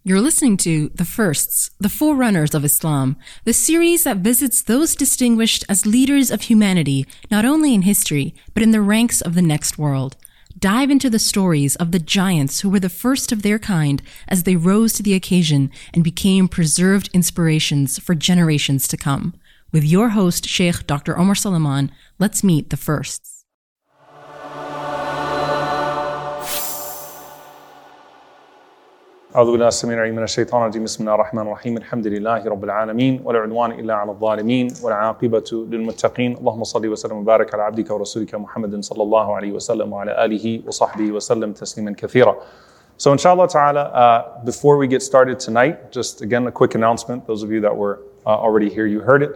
You're listening to The Firsts, the Forerunners of Islam, the series that visits those distinguished as leaders of humanity, not only in history, but in the ranks of the next world. Dive into the stories of the giants who were the first of their kind as they rose to the occasion and became preserved inspirations for generations to come. With your host, Sheikh Dr. Omar Suleiman, let's meet the firsts. أعوذ بالله السميع العليم من الشيطان الرجيم بسم الله الرحمن الرحيم الحمد لله رب العالمين ولا عدوان إلا على الظالمين والعاقبة للمتقين اللهم صل وسلم وبارك على عبدك ورسولك محمد صلى الله عليه وسلم وعلى آله وصحبه وسلم تسليما كثيرا. So inshallah ta'ala, before we get started tonight, just again a quick announcement. Those of you that were already here, you heard it.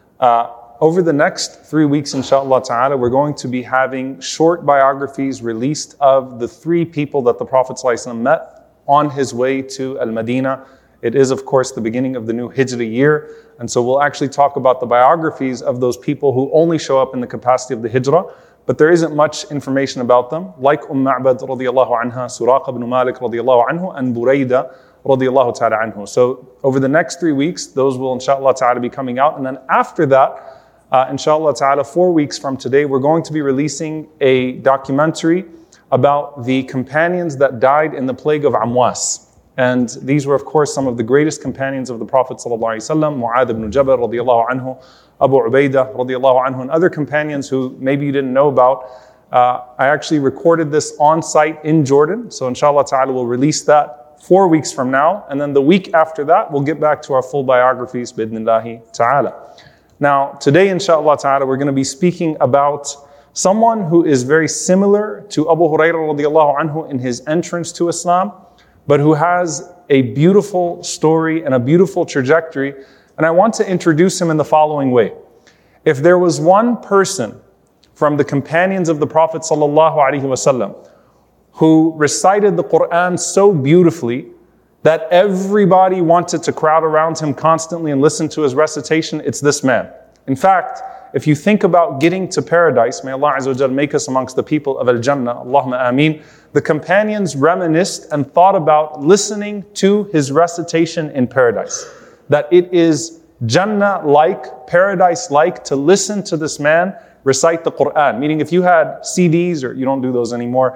Over the next 3 weeks, inshallah ta'ala, we're going to be having short biographies released of the 3 people that the Prophet ﷺ met on his way to Al-Madinah. It is, of course, the beginning of the new Hijri year. And so we'll actually talk about the biographies of those people who only show up in the capacity of the Hijrah, but there isn't much information about them, like Ma'bad radiyallahu anha, Suraqa ibn Malik radiyallahu anhu, and Burayda radiyallahu ta'ala anhu. So over the next 3 weeks, those will inshallah ta'ala be coming out. And then after that, inshallah ta'ala, 4 weeks from today, we're going to be releasing a documentary about the companions that died in the plague of Amwas. And these were, of course, some of the greatest companions of the Prophet ﷺ, Mu'adh ibn Jabal radiallahu anhu, Abu Ubaidah radiallahu anhu, and other companions who maybe you didn't know about. I actually recorded this on site in Jordan. So inshallah ta'ala, we'll release that 4 weeks from now. And then the week after that, we'll get back to our full biographies, bidnillahi ta'ala. Now, today, inshallah ta'ala, we're going to be speaking about someone who is very similar to Abu Hurairah radiallahu anhu in his entrance to Islam, but who has a beautiful story and a beautiful trajectory. And I want to introduce him in the following way. If there was one person from the companions of the Prophet sallallahu alaihi wasallam who recited the Quran so beautifully that everybody wanted to crowd around him constantly and listen to his recitation, it's this man. In fact, if you think about getting to paradise, may Allah Azza wa Jal make us amongst the people of Al-Jannah, Allahumma ameen, the companions reminisced and thought about listening to his recitation in paradise. That it is Jannah-like, paradise-like to listen to this man recite the Quran. Meaning if you had CDs, or you don't do those anymore,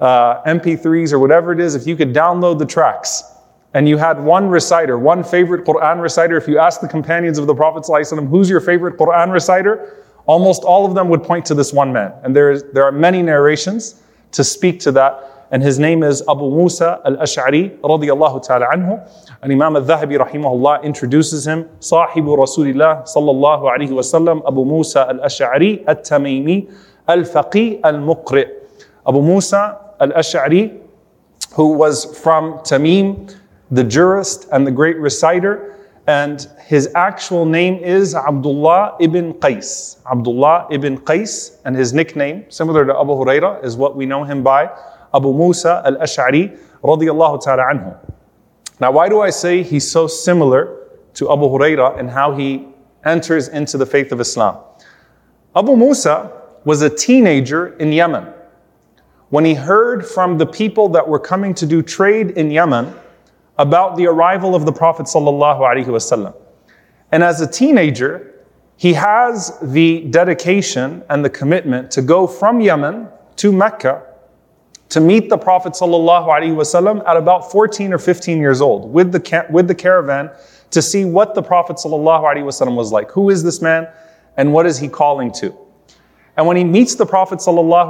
MP3s or whatever it is, if you could download the tracks, and you had one reciter, one favorite Quran reciter, if you asked the companions of the Prophet ﷺ, who's your favorite Quran reciter? Almost all of them would point to this one man. And there are many narrations to speak to that. And his name is Abu Musa al-Ash'ari radiyallahu ta'ala anhu. And Imam al-Dhahabi rahimahullah introduces him, Sahibu Rasulillah sallallahu alayhi wa sallam, Abu Musa al-Ash'ari al-Tamimi al-Faqih al-Muqri'. Abu Musa al-Ash'ari, who was from Tamim, the jurist and the great reciter, and his actual name is Abdullah ibn Qais. Abdullah ibn Qais, and his nickname, similar to Abu Hurairah, is what we know him by, Abu Musa al-Ash'ari radiyallahu ta'ala anhu. Now, why do I say he's so similar to Abu Hurairah and how he enters into the faith of Islam? Abu Musa was a teenager in Yemen. When he heard from the people that were coming to do trade in Yemen about the arrival of the Prophet sallallahu alaihi wasallam. And as a teenager, he has the dedication and the commitment to go from Yemen to Mecca to meet the Prophet sallallahu alaihi wasallam at about 14 or 15 years old with the caravan to see what the Prophet sallallahu alaihi wasallam was like. Who is this man and what is he calling to? And when he meets the Prophet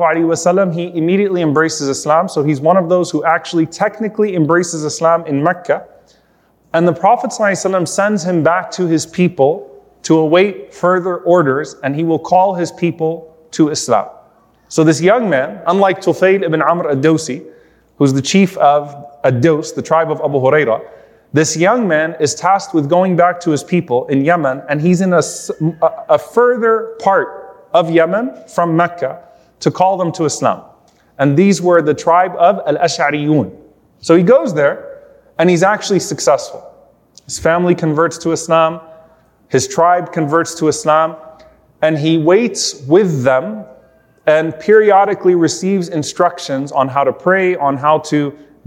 ﷺ, he immediately embraces Islam. So he's one of those who actually technically embraces Islam in Mecca. And the Prophet ﷺ sends him back to his people to await further orders, and he will call his people to Islam. So this young man, unlike Tufayl ibn Amr ad-Dawsi, who's the chief of Ad-Daws, the tribe of Abu Hurairah, this young man is tasked with going back to his people in Yemen, and he's in a further part of Yemen from Mecca to call them to Islam. And these were the tribe of Al-Ash'ariyun. So he goes there and he's actually successful. His family converts to Islam, his tribe converts to Islam, and he waits with them and periodically receives instructions on how to pray, on how to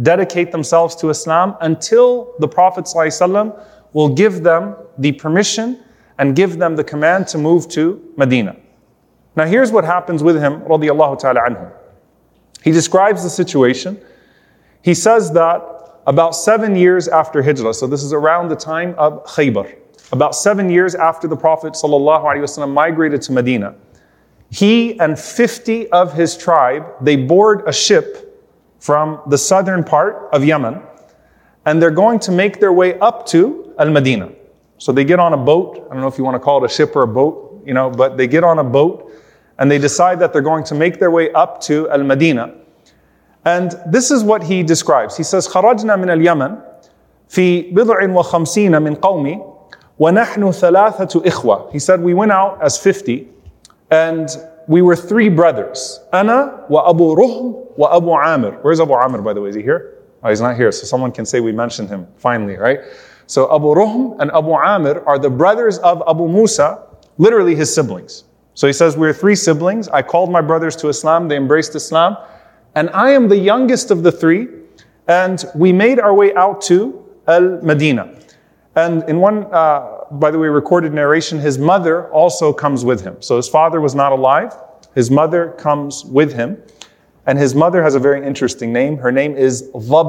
dedicate themselves to Islam until the Prophet ﷺ will give them the permission and give them the command to move to Medina. Now here's what happens with him, radiyallahu ta'ala anhu. He describes the situation. He says that about 7 years after Hijrah, so this is around the time of Khaybar, about 7 years after the Prophet ﷺ migrated to Medina, he and 50 of his tribe, they board a ship from the southern part of Yemen, and they're going to make their way up to Al-Madinah. So they get on a boat. I don't know if you want to call it a ship or a boat, but they get on a boat and they decide that they're going to make their way up to Al-Madinah. And this is what he describes. He says, خرجنا من اليمن في بضع وخمسين من قومي ونحن ثلاثة إخوة. He said, we went out as 50 and we were 3 brothers. أنا وأبو رهم وأبو عامر. Where's Abu Amr, by the way? Is he here? Oh, he's not here, so someone can say we mentioned him finally, right? So Abu Ruhm and Abu Amir are the brothers of Abu Musa, literally his siblings. So he says, we're 3 siblings. I called my brothers to Islam. They embraced Islam. And I am the youngest of the 3. And we made our way out to Al-Madinah. And in one, by the way, recorded narration, his mother also comes with him. So his father was not alive. His mother comes with him. And his mother has a very interesting name. Her name is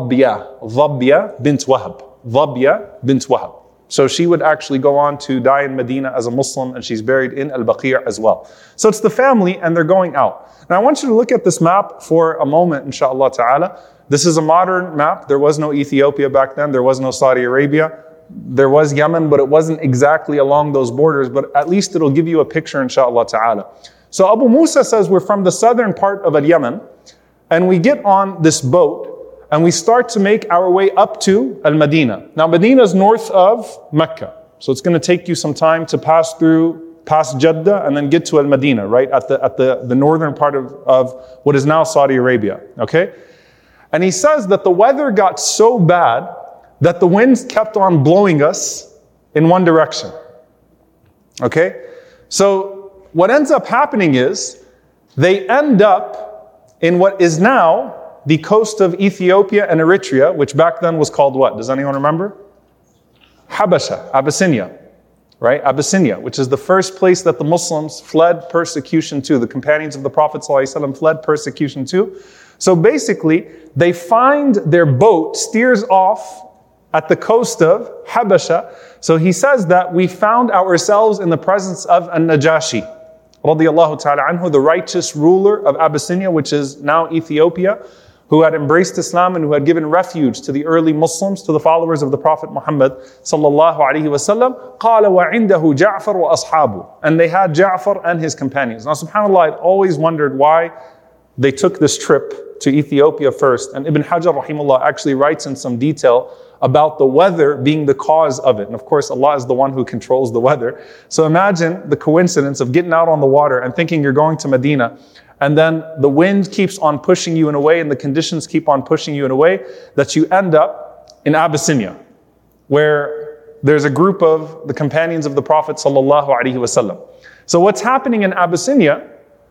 Dhabya bint Wahab. Dhabya bint Wahab. So she would actually go on to die in Medina as a Muslim, and she's buried in Al-Baqi' as well. So it's the family, and they're going out. Now I want you to look at this map for a moment, inshallah ta'ala. This is a modern map. There was no Ethiopia back then. There was no Saudi Arabia. There was Yemen, but it wasn't exactly along those borders. But at least it'll give you a picture, inshallah ta'ala. So Abu Musa says we're from the southern part of Al-Yemen, and we get on this boat, and we start to make our way up to Al-Madinah. Now, Medina is north of Mecca. So it's going to take you some time to pass Jeddah, and then get to Al-Madinah, right? At the northern part of what is now Saudi Arabia, okay? And he says that the weather got so bad that the winds kept on blowing us in one direction, okay? So what ends up happening is they end up in what is now the coast of Ethiopia and Eritrea, which back then was called what? Does anyone remember? Habasha, Abyssinia, right? Abyssinia, which is the first place that the Muslims fled persecution to. The companions of the Prophet ﷺ fled persecution to. So basically, they find their boat steers off at the coast of Habasha. So he says that we found ourselves in the presence of An-Najashi, radiyallahu ta'ala anhu, the righteous ruler of Abyssinia, which is now Ethiopia, who had embraced Islam and who had given refuge to the early Muslims, to the followers of the Prophet Muhammad sallallahu alaihi wasallam. قال وعنده جعفر وأصحابه. And they had Ja'far and his companions. Now subhanAllah, I'd always wondered why they took this trip to Ethiopia first. And Ibn Hajar rahimahullah actually writes in some detail about the weather being the cause of it. And of course, Allah is the one who controls the weather. So imagine the coincidence of getting out on the water and thinking you're going to Medina, and then the wind keeps on pushing you in a way, and the conditions keep on pushing you in a way that you end up in Abyssinia, where there's a group of the companions of the Prophet sallallahu alaihi wasallam. So what's happening in Abyssinia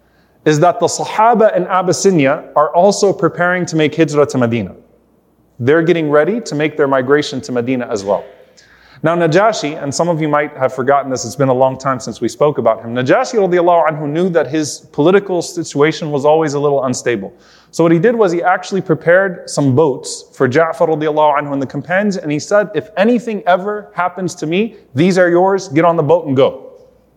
is that the Sahaba in Abyssinia are also preparing to make hijrah to Medina. They're getting ready to make their migration to Medina as well. Now Najashi, and some of you might have forgotten this, it's been a long time since we spoke about him. Najashi radiallahu anhu knew that his political situation was always a little unstable. So what he did was he actually prepared some boats for Ja'far radiallahu anhu and the companions, and he said, if anything ever happens to me, these are yours, get on the boat and go.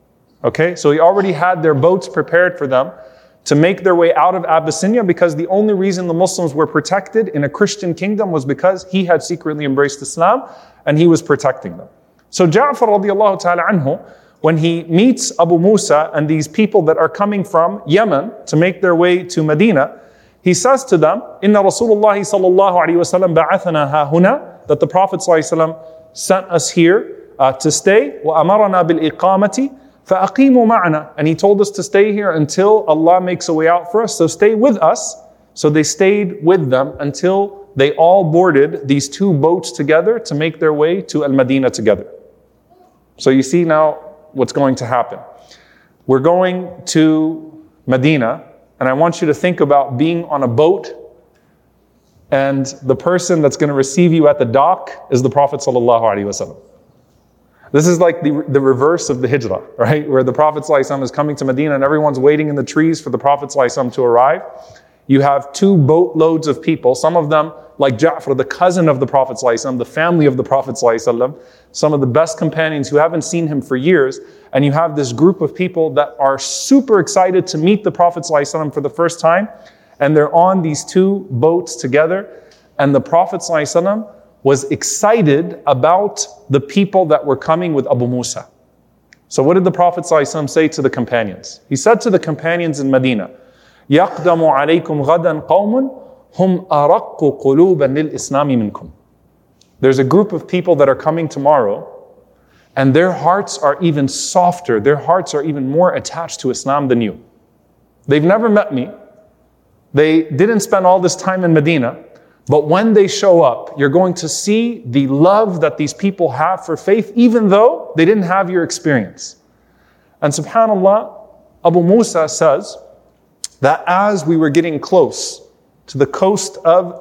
Okay, so he already had their boats prepared for them to make their way out of Abyssinia, because the only reason the Muslims were protected in a Christian kingdom was because he had secretly embraced Islam and he was protecting them. So Ja'far radiallahu ta'ala anhu, when he meets Abu Musa and these people that are coming from Yemen to make their way to Medina, he says to them, Inna Rasulullah sallallahu alayhi wa sallam ba'athana ha huna, that the Prophet sallallahu alayhi wa sallam sent us here to stay, wa amarana bil iqamati, فَأَقِيمُوا مَعَنَا. And he told us to stay here until Allah makes a way out for us. So stay with us. So they stayed with them until they all boarded these 2 boats together to make their way to Al-Madinah together. So you see now what's going to happen. We're going to Medina, and I want you to think about being on a boat and the person that's going to receive you at the dock is the Prophet ﷺ. This is like the reverse of the hijrah, right? Where the Prophet ﷺ is coming to Medina and everyone's waiting in the trees for the Prophet ﷺ to arrive. You have 2 boatloads of people, some of them like Ja'far, the cousin of the Prophet ﷺ, the family of the Prophet ﷺ, some of the best companions who haven't seen him for years, and you have this group of people that are super excited to meet the Prophet ﷺ for the first time, and they're on these 2 boats together, and the Prophet ﷺ was excited about the people that were coming with Abu Musa. So what did the Prophet ﷺ say to the companions? He said to the companions in Medina, يَقْدَمُ عَلَيْكُمْ غَدًا قَوْمٌ هُمْ أَرَقُّ قُلُوبًا لِلْإِسْلَامِ مِنْكُمْ. There's a group of people that are coming tomorrow, and their hearts are even softer, their hearts are even more attached to Islam than you. They've never met me. They didn't spend all this time in Medina. But when they show up, you're going to see the love that these people have for faith, even though they didn't have your experience. And subhanAllah, Abu Musa says that as we were getting close to the coast of,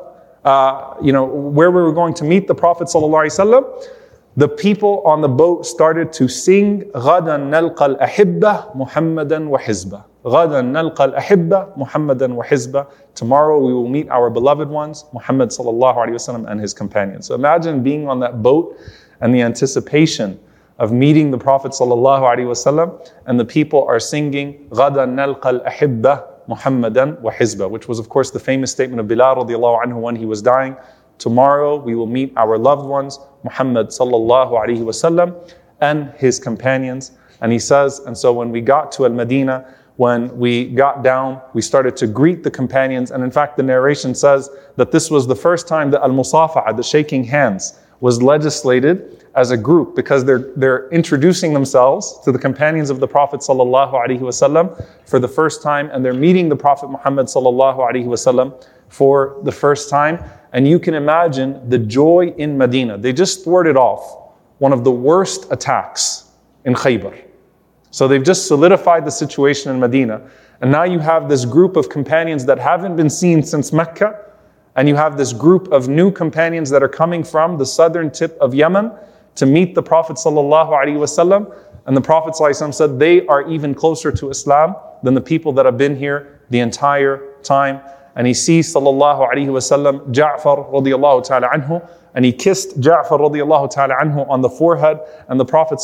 where we were going to meet the Prophet ﷺ, the people on the boat started to sing, غَدًا نَلْقَى الْأَحِبَّةِ مُحَمَّدًا وَحِزْبًا. غَدًا نَلْقَى الْأَحِبَّةِ مُحَمَّدًا وَحِزْبًا. Tomorrow we will meet our beloved ones, Muhammad sallallahu alaihi wasallam and his companions. So imagine being on that boat and the anticipation of meeting the Prophet sallallahu alaihi wasallam, and the people are singing غَدًا نَلْقَى الْأَحِبَّةِ مُحَمَّدًا وَحِزْبًا, which was of course the famous statement of Bilal radiallahu anhu when he was dying. Tomorrow we will meet our loved ones, Muhammad sallallahu alaihi wasallam and his companions. And he says, and so when we got to Al-Madinah, when we got down, we started to greet the companions. And in fact, the narration says that this was the first time that al-musafaha, the shaking hands, was legislated as a group, because they're introducing themselves to the companions of the Prophet sallallahu alaihi wasallam for the first time, and they're meeting the Prophet Muhammad sallallahu alaihi wasallam for the first time. And you can imagine the joy in Medina. They just thwarted off one of the worst attacks in Khaybar. So they've just solidified the situation in Medina. And now you have this group of companions that haven't been seen since Mecca. And you have this group of new companions that are coming from the southern tip of Yemen to meet the Prophet ﷺ. And the Prophet ﷺ said they are even closer to Islam than the people that have been here the entire time. And he sees ﷺ Ja'far radiallahu ta'ala anhu, and he kissed Ja'far radiallahu ta'ala anhu on the forehead. And the Prophet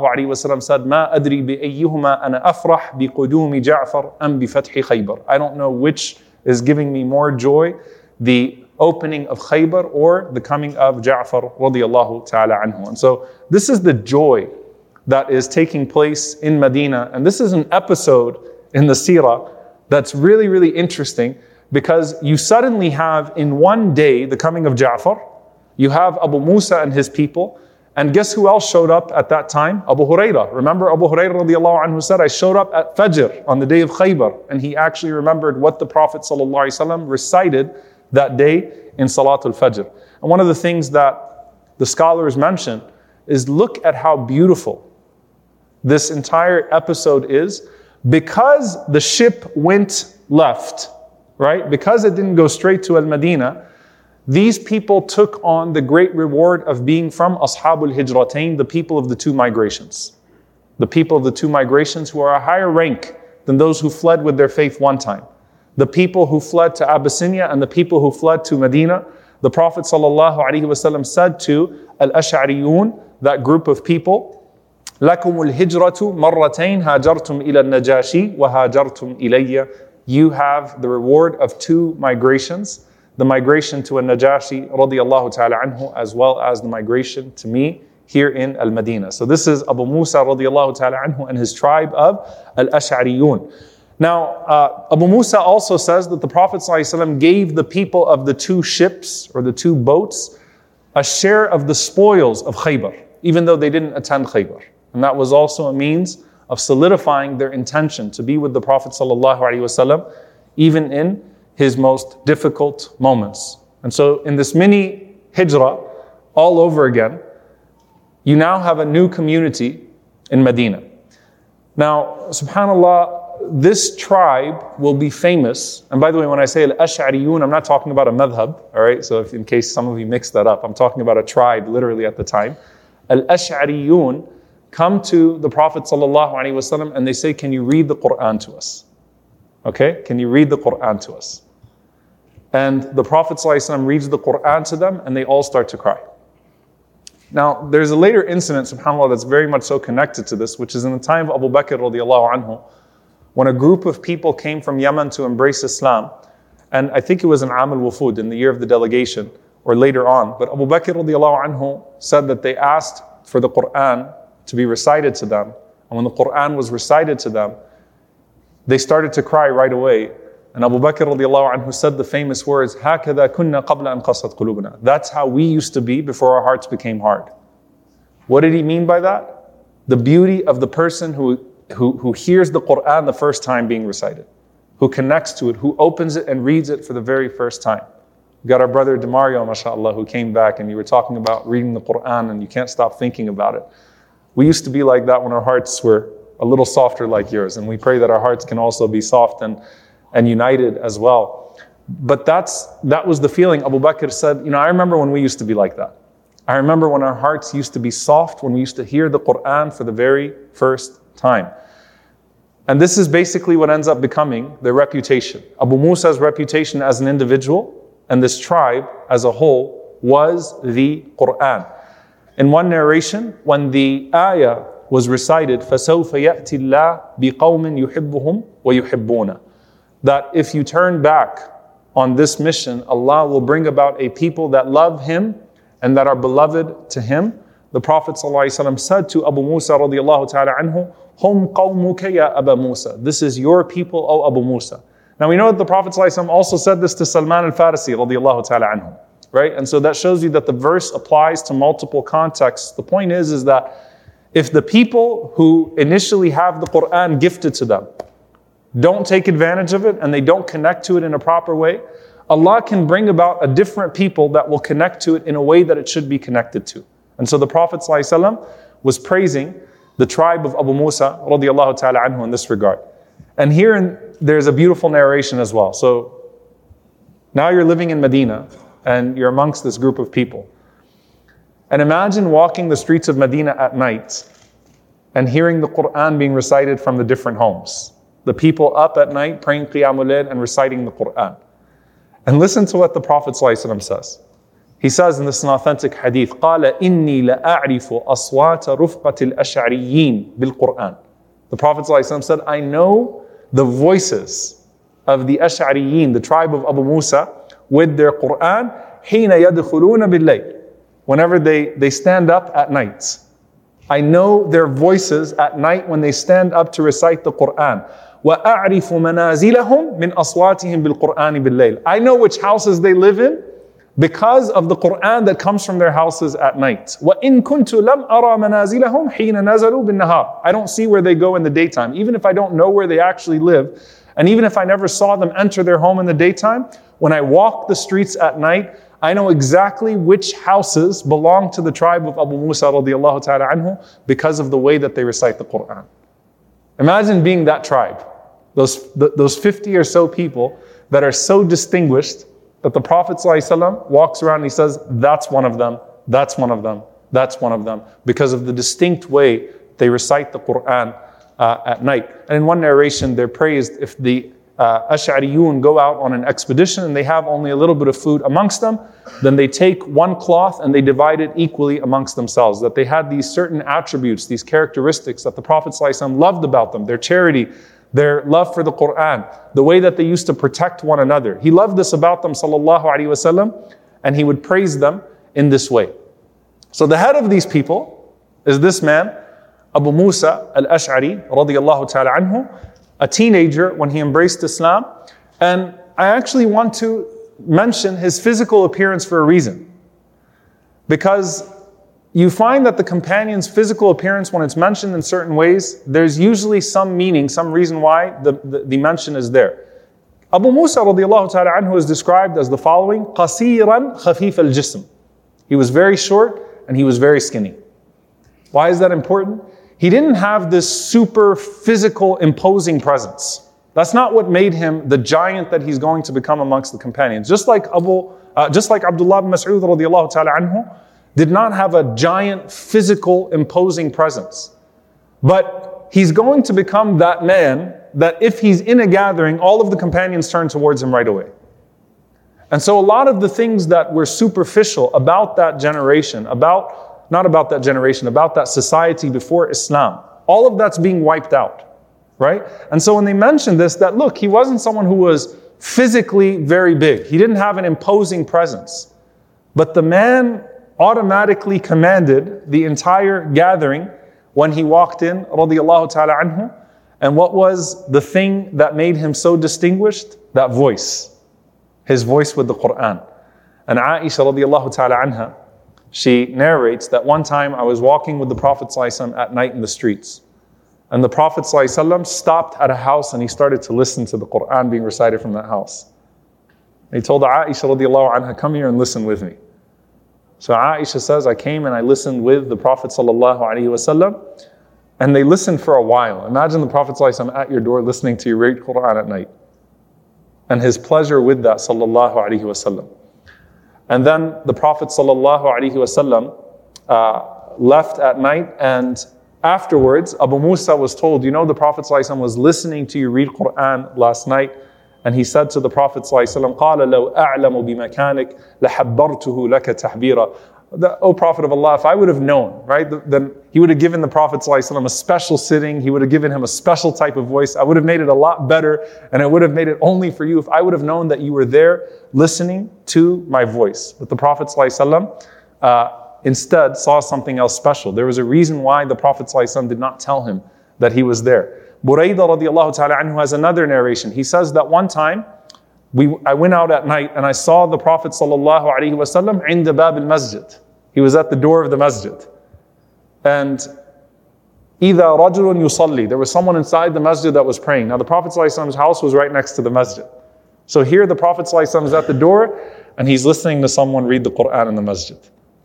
ﷺ said, مَا أَدْرِي بِأَيِّهُمَا أَنَا أَفْرَحْ بِقُدُومِ جَعْفَرْ أَمْ بِفَتْحِ خَيْبَرْ. I don't know which is giving me more joy, the opening of Khaybar or the coming of Ja'far radiallahu ta'ala anhu. And so this is the joy that is taking place in Medina. And this is an episode in the seerah that's really, really interesting, because you suddenly have in one day the coming of Ja'far, you have Abu Musa and his people, and guess who else showed up at that time? Abu Hurairah. Remember Abu Hurairah radiallahu anhu said, I showed up at Fajr on the day of Khaybar, and he actually remembered what the Prophet sallallahu alaihi wasallam recited that day in Salatul Fajr. And one of the things that the scholars mention is, look at how beautiful this entire episode is, because the ship went left, right? Because it didn't go straight to Al-Madinah, these people took on the great reward of being from Ashabul Hijratain, the people of the 2 migrations. The people of the 2 migrations who are a higher rank than those who fled with their faith one time. The people who fled to Abyssinia and the people who fled to Medina. The Prophet ﷺ said to Al-Ash'ariyun, that group of people, لَكُمُ الْهِجْرَةُ مَرَّتَيْنِ هَاجَرْتُمْ إِلَى النَّجَاشِي وَهَاجَرْتُمْ إِلَيَّ. You have the reward of 2 migrations. The migration to Al-Najashi radiallahu ta'ala anhu, as well as the migration to me here in Al-Madinah. So this is Abu Musa radiallahu ta'ala anhu and his tribe of Al-Ash'ariyun. Now, Abu Musa also says that the Prophet ﷺ gave the people of the 2 ships or the 2 boats a share of the spoils of Khaybar, even though they didn't attend Khaybar. And that was also a means of solidifying their intention to be with the Prophet ﷺ, even in his most difficult moments. And so in this mini hijrah, all over again, you now have a new community in Medina. Now, subhanAllah, this tribe will be famous. And by the way, when I say al-Ash'ariyun, I'm not talking about a madhab, all right? So if in case some of you mix that up, I'm talking about a tribe literally at the time. Al-Ash'ariyun come to the Prophet ﷺ and they say, can you read the Quran to us? Okay, can you read the Quran to us? And the Prophet ﷺ reads the Quran to them and they all start to cry. Now, there's a later incident, subhanAllah, that's very much so connected to this, which is in the time of Abu Bakr radiallahu anhu, when a group of people came from Yemen to embrace Islam. And I think it was in Am al-Wufud, in the year of the delegation, or later on. But Abu Bakr radiallahu anhu said that they asked for the Quran to be recited to them. And when the Quran was recited to them, they started to cry right away. And Abu Bakr radiallahu anhu said the famous words, هَكَذَا كُنَّا قَبْلَ أَنْ قَصَتْ قُلُوبُنَا. That's how we used to be before our hearts became hard. What did he mean by that? The beauty of the person who hears the Quran the first time being recited, who connects to it, who opens it and reads it for the very first time. We got our brother Demario, mashallah, who came back and you were talking about reading the Quran and you can't stop thinking about it. We used to be like that when our hearts were a little softer like yours, and we pray that our hearts can also be soft and united as well. But that was the feeling. Abu Bakr said, I remember when we used to be like that. I remember when our hearts used to be soft, when we used to hear the Quran for the very first time. And this is basically what ends up becoming their reputation. Abu Musa's reputation as an individual and this tribe as a whole was the Quran. In one narration, when the ayah was recited, فَسَوْفَ يَأْتِ اللَّهُ بِقَوْمٍ يُحِبُّهُمْ وَيُحِبُّونَ, that if you turn back on this mission, Allah will bring about a people that love Him and that are beloved to Him. The Prophet ﷺ said to Abu Musa radiallahu ta'ala anhu, Hum qawmuka ya Aba Musa. This is your people, O Abu Musa. Now we know that the Prophet ﷺ also said this to Salman al-Farisi radiallahu ta'ala anhu. Right? And so that shows you that the verse applies to multiple contexts. The point is that if the people who initially have the Quran gifted to them don't take advantage of it and they don't connect to it in a proper way, Allah can bring about a different people that will connect to it in a way that it should be connected to. And so the Prophet ﷺ was praising the tribe of Abu Musa radiallahu ta'ala anhu in this regard. And here there's a beautiful narration as well. So now you're living in Medina and you're amongst this group of people. And imagine walking the streets of Medina at night and hearing the Quran being recited from the different homes. The people up at night praying Qiyamul Layl and reciting the Quran. And listen to what the Prophet ﷺ says. He says in this an authentic hadith, قَالَ إِنِّي لَأَعْرِفُ أَصْوَاتَ رُفْقَةِ الْأَشْعَرِيِّينَ بِالْقُرْآنِ. The Prophet ﷺ said, I know the voices of the Ash'ariyin, the tribe of Abu Musa, with their Quran, حِينَ يَدْخُلُونَ بِاللَّيْلِ. Whenever they stand up at night. I know their voices at night when they stand up to recite the Quran. وَأَعْرِفُ مَنَازِلَهُمْ مِنْ أَصْوَاتِهِمْ بِالْقُرْآنِ بِاللَّيْلِ. I know which houses they live in because of the Quran that comes from their houses at night. وَإِن كُنْتُ لَمْ أَرَى مَنَازِلَهُمْ حِينَ نَزَلُوا بِالنَّهَارِ. I don't see where they go in the daytime. Even if I don't know where they actually live, and even if I never saw them enter their home in the daytime, when I walk the streets at night, I know exactly which houses belong to the tribe of Abu Musa radiallahu ta'ala anhu because of the way that they recite the Quran. Imagine being that tribe. Those 50 or so people that are so distinguished that the Prophet ﷺ walks around and he says, that's one of them, that's one of them, that's one of them, because of the distinct way they recite the Quran at night. And in one narration, they're praised if the Ash'ariyun go out on an expedition and they have only a little bit of food amongst them, then they take one cloth and they divide it equally amongst themselves. That they had these certain attributes, these characteristics that the Prophet ﷺ loved about them, their charity, their love for the Quran, the way that they used to protect one another. He loved this about them, sallallahu alaihi wasallam, and he would praise them in this way. So the head of these people is this man, Abu Musa al-Ash'ari radiyallahu ta'ala anhu, a teenager when he embraced Islam. And I actually want to mention his physical appearance for a reason. Because you find that the companion's physical appearance, when it's mentioned in certain ways, there's usually some meaning, some reason why the mention is there. Abu Musa radiallahu ta'ala anhu is described as the following: قَصِيرًا خَفِيفَ الْجِسْمِ. He was very short and he was very skinny. Why is that important? He didn't have this super physical, imposing presence. That's not what made him the giant that he's going to become amongst the companions. Just like Abdullah bin Mas'ud radiallahu ta'ala anhu did not have a giant, physical, imposing presence. But he's going to become that man that if he's in a gathering, all of the companions turn towards him right away. And so a lot of the things that were superficial about that generation, about that society before Islam, all of that's being wiped out, right? And so when they mentioned this, that look, he wasn't someone who was physically very big. He didn't have an imposing presence. But the man automatically commanded the entire gathering when he walked in, radiyallahu ta'ala anhu. And what was the thing that made him so distinguished? That voice. His voice with the Quran. And Aisha radiallahu ta'ala anha, she narrates that one time I was walking with the Prophet ﷺ at night in the streets. And the Prophet ﷺ stopped at a house and he started to listen to the Quran being recited from that house. And he told Aisha radiallahu anha, come here and listen with me. So Aisha says, I came and I listened with the Prophet ﷺ, and they listened for a while. Imagine the Prophet ﷺ at your door listening to you read Quran at night. And his pleasure with that, sallallahu alaihi wasallam. And then the Prophet sallallahu alaihi wasallam left at night, and afterwards Abu Musa was told, you know, the Prophet sallallahu alaihi wasallam was listening to you read Quran last night, and he said to the Prophet sallallahu alaihi wasallam, قال لو أعلم بمكانك لحبرته لك تحبيرا. O Prophet of Allah, if I would have known, right, then he would have given the Prophet ﷺ a special sitting, he would have given him a special type of voice. I would have made it a lot better, and I would have made it only for you if I would have known that you were there listening to my voice. But the Prophet ﷺ instead saw something else special. There was a reason why the Prophet ﷺ did not tell him that he was there. Burayda radiallahu ta'ala anhu has another narration. He says that one time, I went out at night and I saw the Prophet sallallahu alaihi wasallam inda bab al-masjid. He was at the door of the masjid. And إِذَا رَجُلٌ يُصَلِّي. There was someone inside the masjid that was praying. Now the Prophet sallallahu alaihi wasallam's house was right next to the masjid. So here the Prophet sallallahu alaihi wasallam is at the door and he's listening to someone read the Quran in the masjid.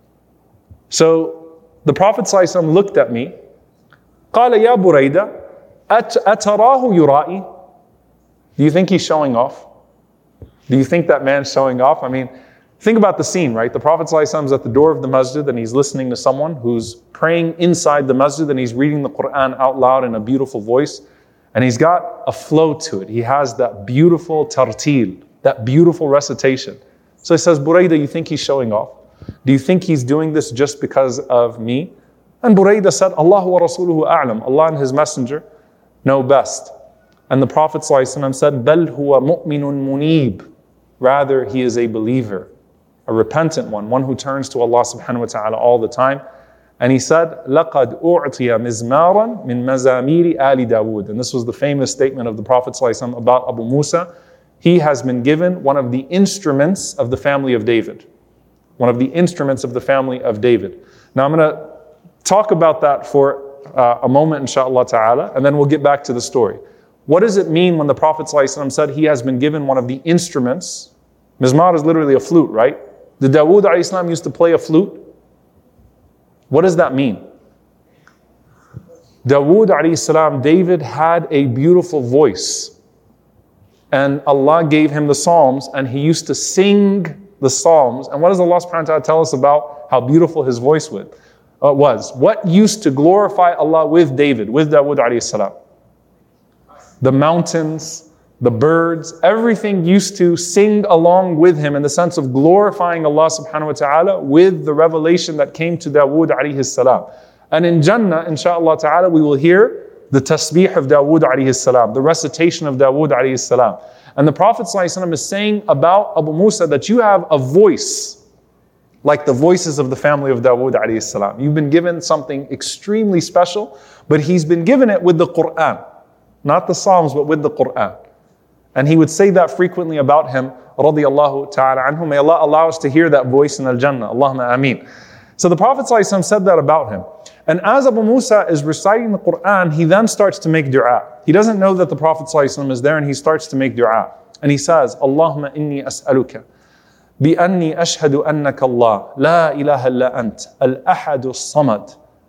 So the Prophet sallallahu alaihi wasallam looked at me. قَالَ يَا بُرَيْدَ أَتَرَاهُ يُرَائِي. Do you think he's showing off? Do you think that man's showing off? I mean, think about the scene, right? The Prophet ﷺ is at the door of the masjid and he's listening to someone who's praying inside the masjid and he's reading the Quran out loud in a beautiful voice. And he's got a flow to it. He has that beautiful tartil, that beautiful recitation. So he says, Burayda, you think he's showing off? Do you think he's doing this just because of me? And Burayda said, Allahu wa rasuluhu a'lam. Allah and His Messenger know best. And the Prophet ﷺ said, Bal huwa mu'minun munib. Rather, he is a believer, a repentant one who turns to Allah subhanahu wa ta'ala all the time. And he said, لَقَدْ أُعْطِيَ مِزْمَارًا مِنْ مَزَامِيرِ آلِ دَاوُود. And this was the famous statement of the Prophet ﷺ about Abu Musa. He has been given one of the instruments of the family of David. One of the instruments of the family of David. Now I'm going to talk about that for a moment, inshaAllah ta'ala, and then we'll get back to the story. What does it mean when the Prophet ﷺ said he has been given one of the instruments? Mizmar is literally a flute, right? Did Dawood alayhi salam used to play a flute? What does that mean? Dawood alayhi salam, David had a beautiful voice. And Allah gave him the Psalms and he used to sing the Psalms. And what does Allah subhanahu wa ta'ala tell us about how beautiful his voice was? What used to glorify Allah with David, with Dawood alayhi salam? The mountains, the birds, everything used to sing along with him in the sense of glorifying Allah subhanahu wa ta'ala with the revelation that came to Dawood alayhi salam. And in Jannah, inshaAllah ta'ala, we will hear the tasbih of Dawood alayhi salam, the recitation of Dawood alayhi salam. And the Prophet ﷺ is saying about Abu Musa that you have a voice like the voices of the family of Dawood alayhi salam. You've been given something extremely special, but he's been given it with the Quran. Not the Psalms, but with the Quran. And he would say that frequently about him, radiyallahu ta'ala anhu. May Allah allow us to hear that voice in Al-Jannah. Allahumma ameen. So the Prophet ﷺ said that about him. And as Abu Musa is reciting the Quran, he then starts to make dua. He doesn't know that the Prophet ﷺ is there, and he starts to make dua. And he says, Allahumma inni as'aluka bi anni ashhadu annaka Allah, la ilaha illa ant, al-ahadu as-samad,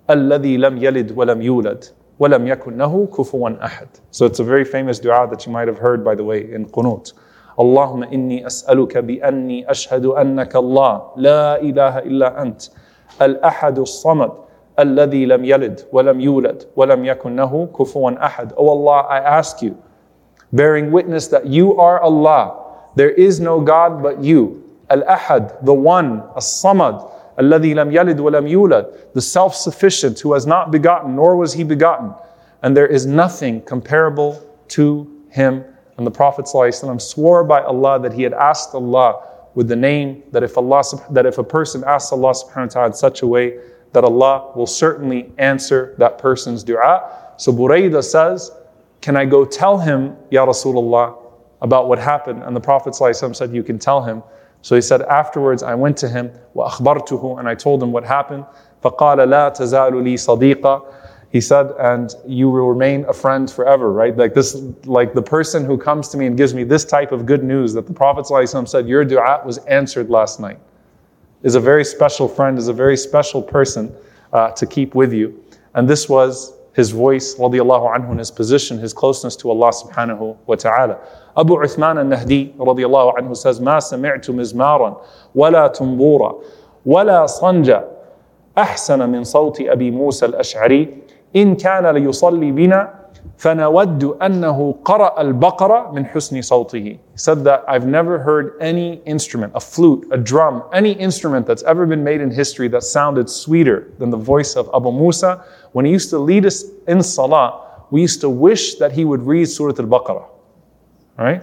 الذي لم يلد ولم يولد ولم يكن له كفوا أحد. So it's a very famous dua that you might have heard, by the way, in Qunut. اللهم إني أسألك بأني أشهد أنك الله لا إله إلا أنت الأحد الصمد الذي لم يلد ولم يولد ولم يكن له كفوا أحد. Oh Allah, I ask you, bearing witness that you are Allah, there is no God but you, Al-Ahad, the one, As-Samad, الذي لم يلد ولم يولد, the self-sufficient who has not begotten nor was he begotten, and there is nothing comparable to him. And the Prophet ﷺ swore by Allah that he had asked Allah with the name that if a person asks Allah subhanahu wa ta'ala in such a way that Allah will certainly answer that person's dua. So Burayda says, can I go tell him, Ya Rasulullah, about what happened? And the Prophet ﷺ said, you can tell him. So he said, afterwards I went to him, وَأَخْبَرْتُهُ, and I told him what happened. فَقَالَ لَا تَزَالُ لِي صَدِيقًا. He said, and you will remain a friend forever, right? Like the person who comes to me and gives me this type of good news that the Prophet ﷺ said, your dua was answered last night, is a very special friend, is a very special person to keep with you. And this was his voice, radiallahu anhu, and his position, his closeness to Allah subhanahu wa ta'ala. Abu Uthman al-Nahdi, radiallahu anhu, says, ما سمعت مزمارا ولا تنبورا ولا صنجا أحسن من صوت أبي موسى الأشعري إن كان ليصلي بنا فنود أنه قرأ البقرة من حسن صوته. He said that I've never heard any instrument, a flute, a drum, any instrument that's ever been made in history that sounded sweeter than the voice of Abu Musa. When he used to lead us in Salah, we used to wish that he would read Surah Al-Baqarah. Right?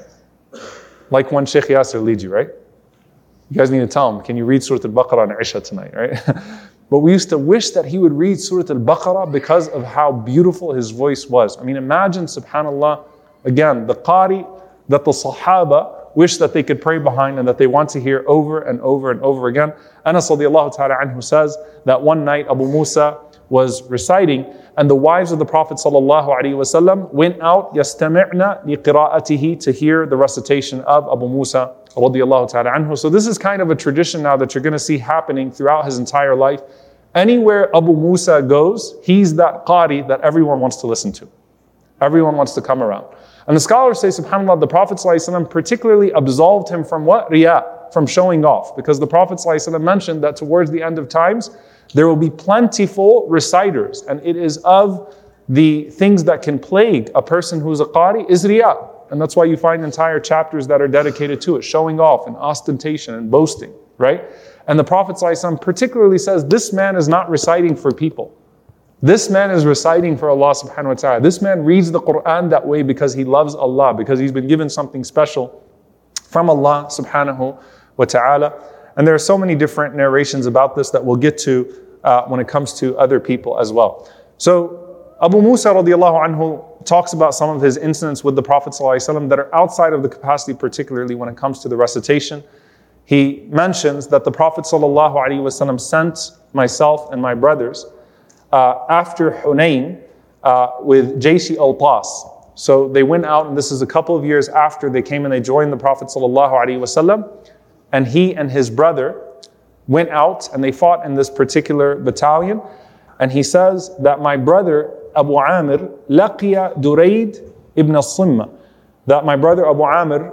Like when Sheikh Yasser leads you, right? You guys need to tell him, can you read Surah Al-Baqarah on Isha tonight, right? But we used to wish that he would read Surah Al-Baqarah because of how beautiful his voice was. I mean, imagine, subhanAllah, again, the qari that the Sahaba wish that they could pray behind and that they want to hear over and over and over again. Anas radiallahu ta'ala anhu says that one night Abu Musa was reciting and the wives of the Prophet sallallahu alaihi wasallam went out yastami'na li qira'atihi, to hear the recitation of Abu Musa radiallahu ta'ala anhu. So this is kind of a tradition now that you're going to see happening throughout his entire life. Anywhere Abu Musa goes, he's that qari that everyone wants to listen to. Everyone wants to come around. And the scholars say, subhanAllah, the Prophet ﷺ particularly absolved him from what? Riya, from showing off. Because the Prophet ﷺ mentioned that towards the end of times, there will be plentiful reciters. And it is of the things that can plague a person who's a qari is riya. And that's why you find entire chapters that are dedicated to it, showing off and ostentation and boasting, right? And the Prophet ﷺ particularly says, this man is not reciting for people. This man is reciting for Allah subhanahu wa ta'ala. This man reads the Quran that way because he loves Allah, because he's been given something special from Allah subhanahu wa ta'ala. And there are so many different narrations about this that we'll get to when it comes to other people as well. So Abu Musa radiallahu anhu talks about some of his incidents with the Prophet ﷺ that are outside of the capacity, particularly when it comes to the recitation. He mentions that the Prophet ﷺ sent myself and my brothers after Hunayn with Jaysh al-Tas. So they went out, and this is a couple of years after they came and they joined the Prophet ﷺ. And he and his brother went out and they fought in this particular battalion. And he says that my brother Abu Amir laqiya Durayd ibn al-Simma, that my brother Abu Amir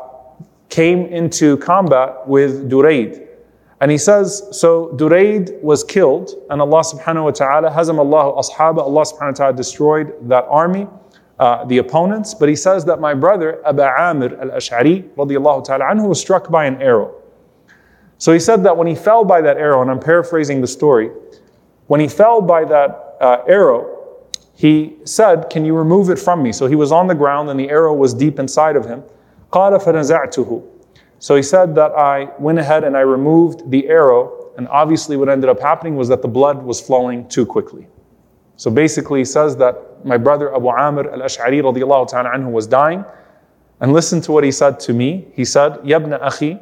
came into combat with Durayd. And he says, so Durayd was killed, and Allah subhanahu wa ta'ala, hazam Allahu ashaba, Allah subhanahu wa ta'ala destroyed that army, the opponents. But he says that my brother, Abu Amir al-Ash'ari, radiallahu ta'ala anhu, was struck by an arrow. So he said that when he fell by that arrow, and I'm paraphrasing the story, when he fell by that arrow, he said, can you remove it from me? So he was on the ground and the arrow was deep inside of him. قَالَ فَنَزَعْتُهُ. So he said that I went ahead and I removed the arrow, and obviously what ended up happening was that the blood was flowing too quickly. So basically he says that my brother Abu Amir al-Ash'ari radiallahu ta'ala anhu was dying, and listen to what he said to me. He said, يَبْنَ أَخِي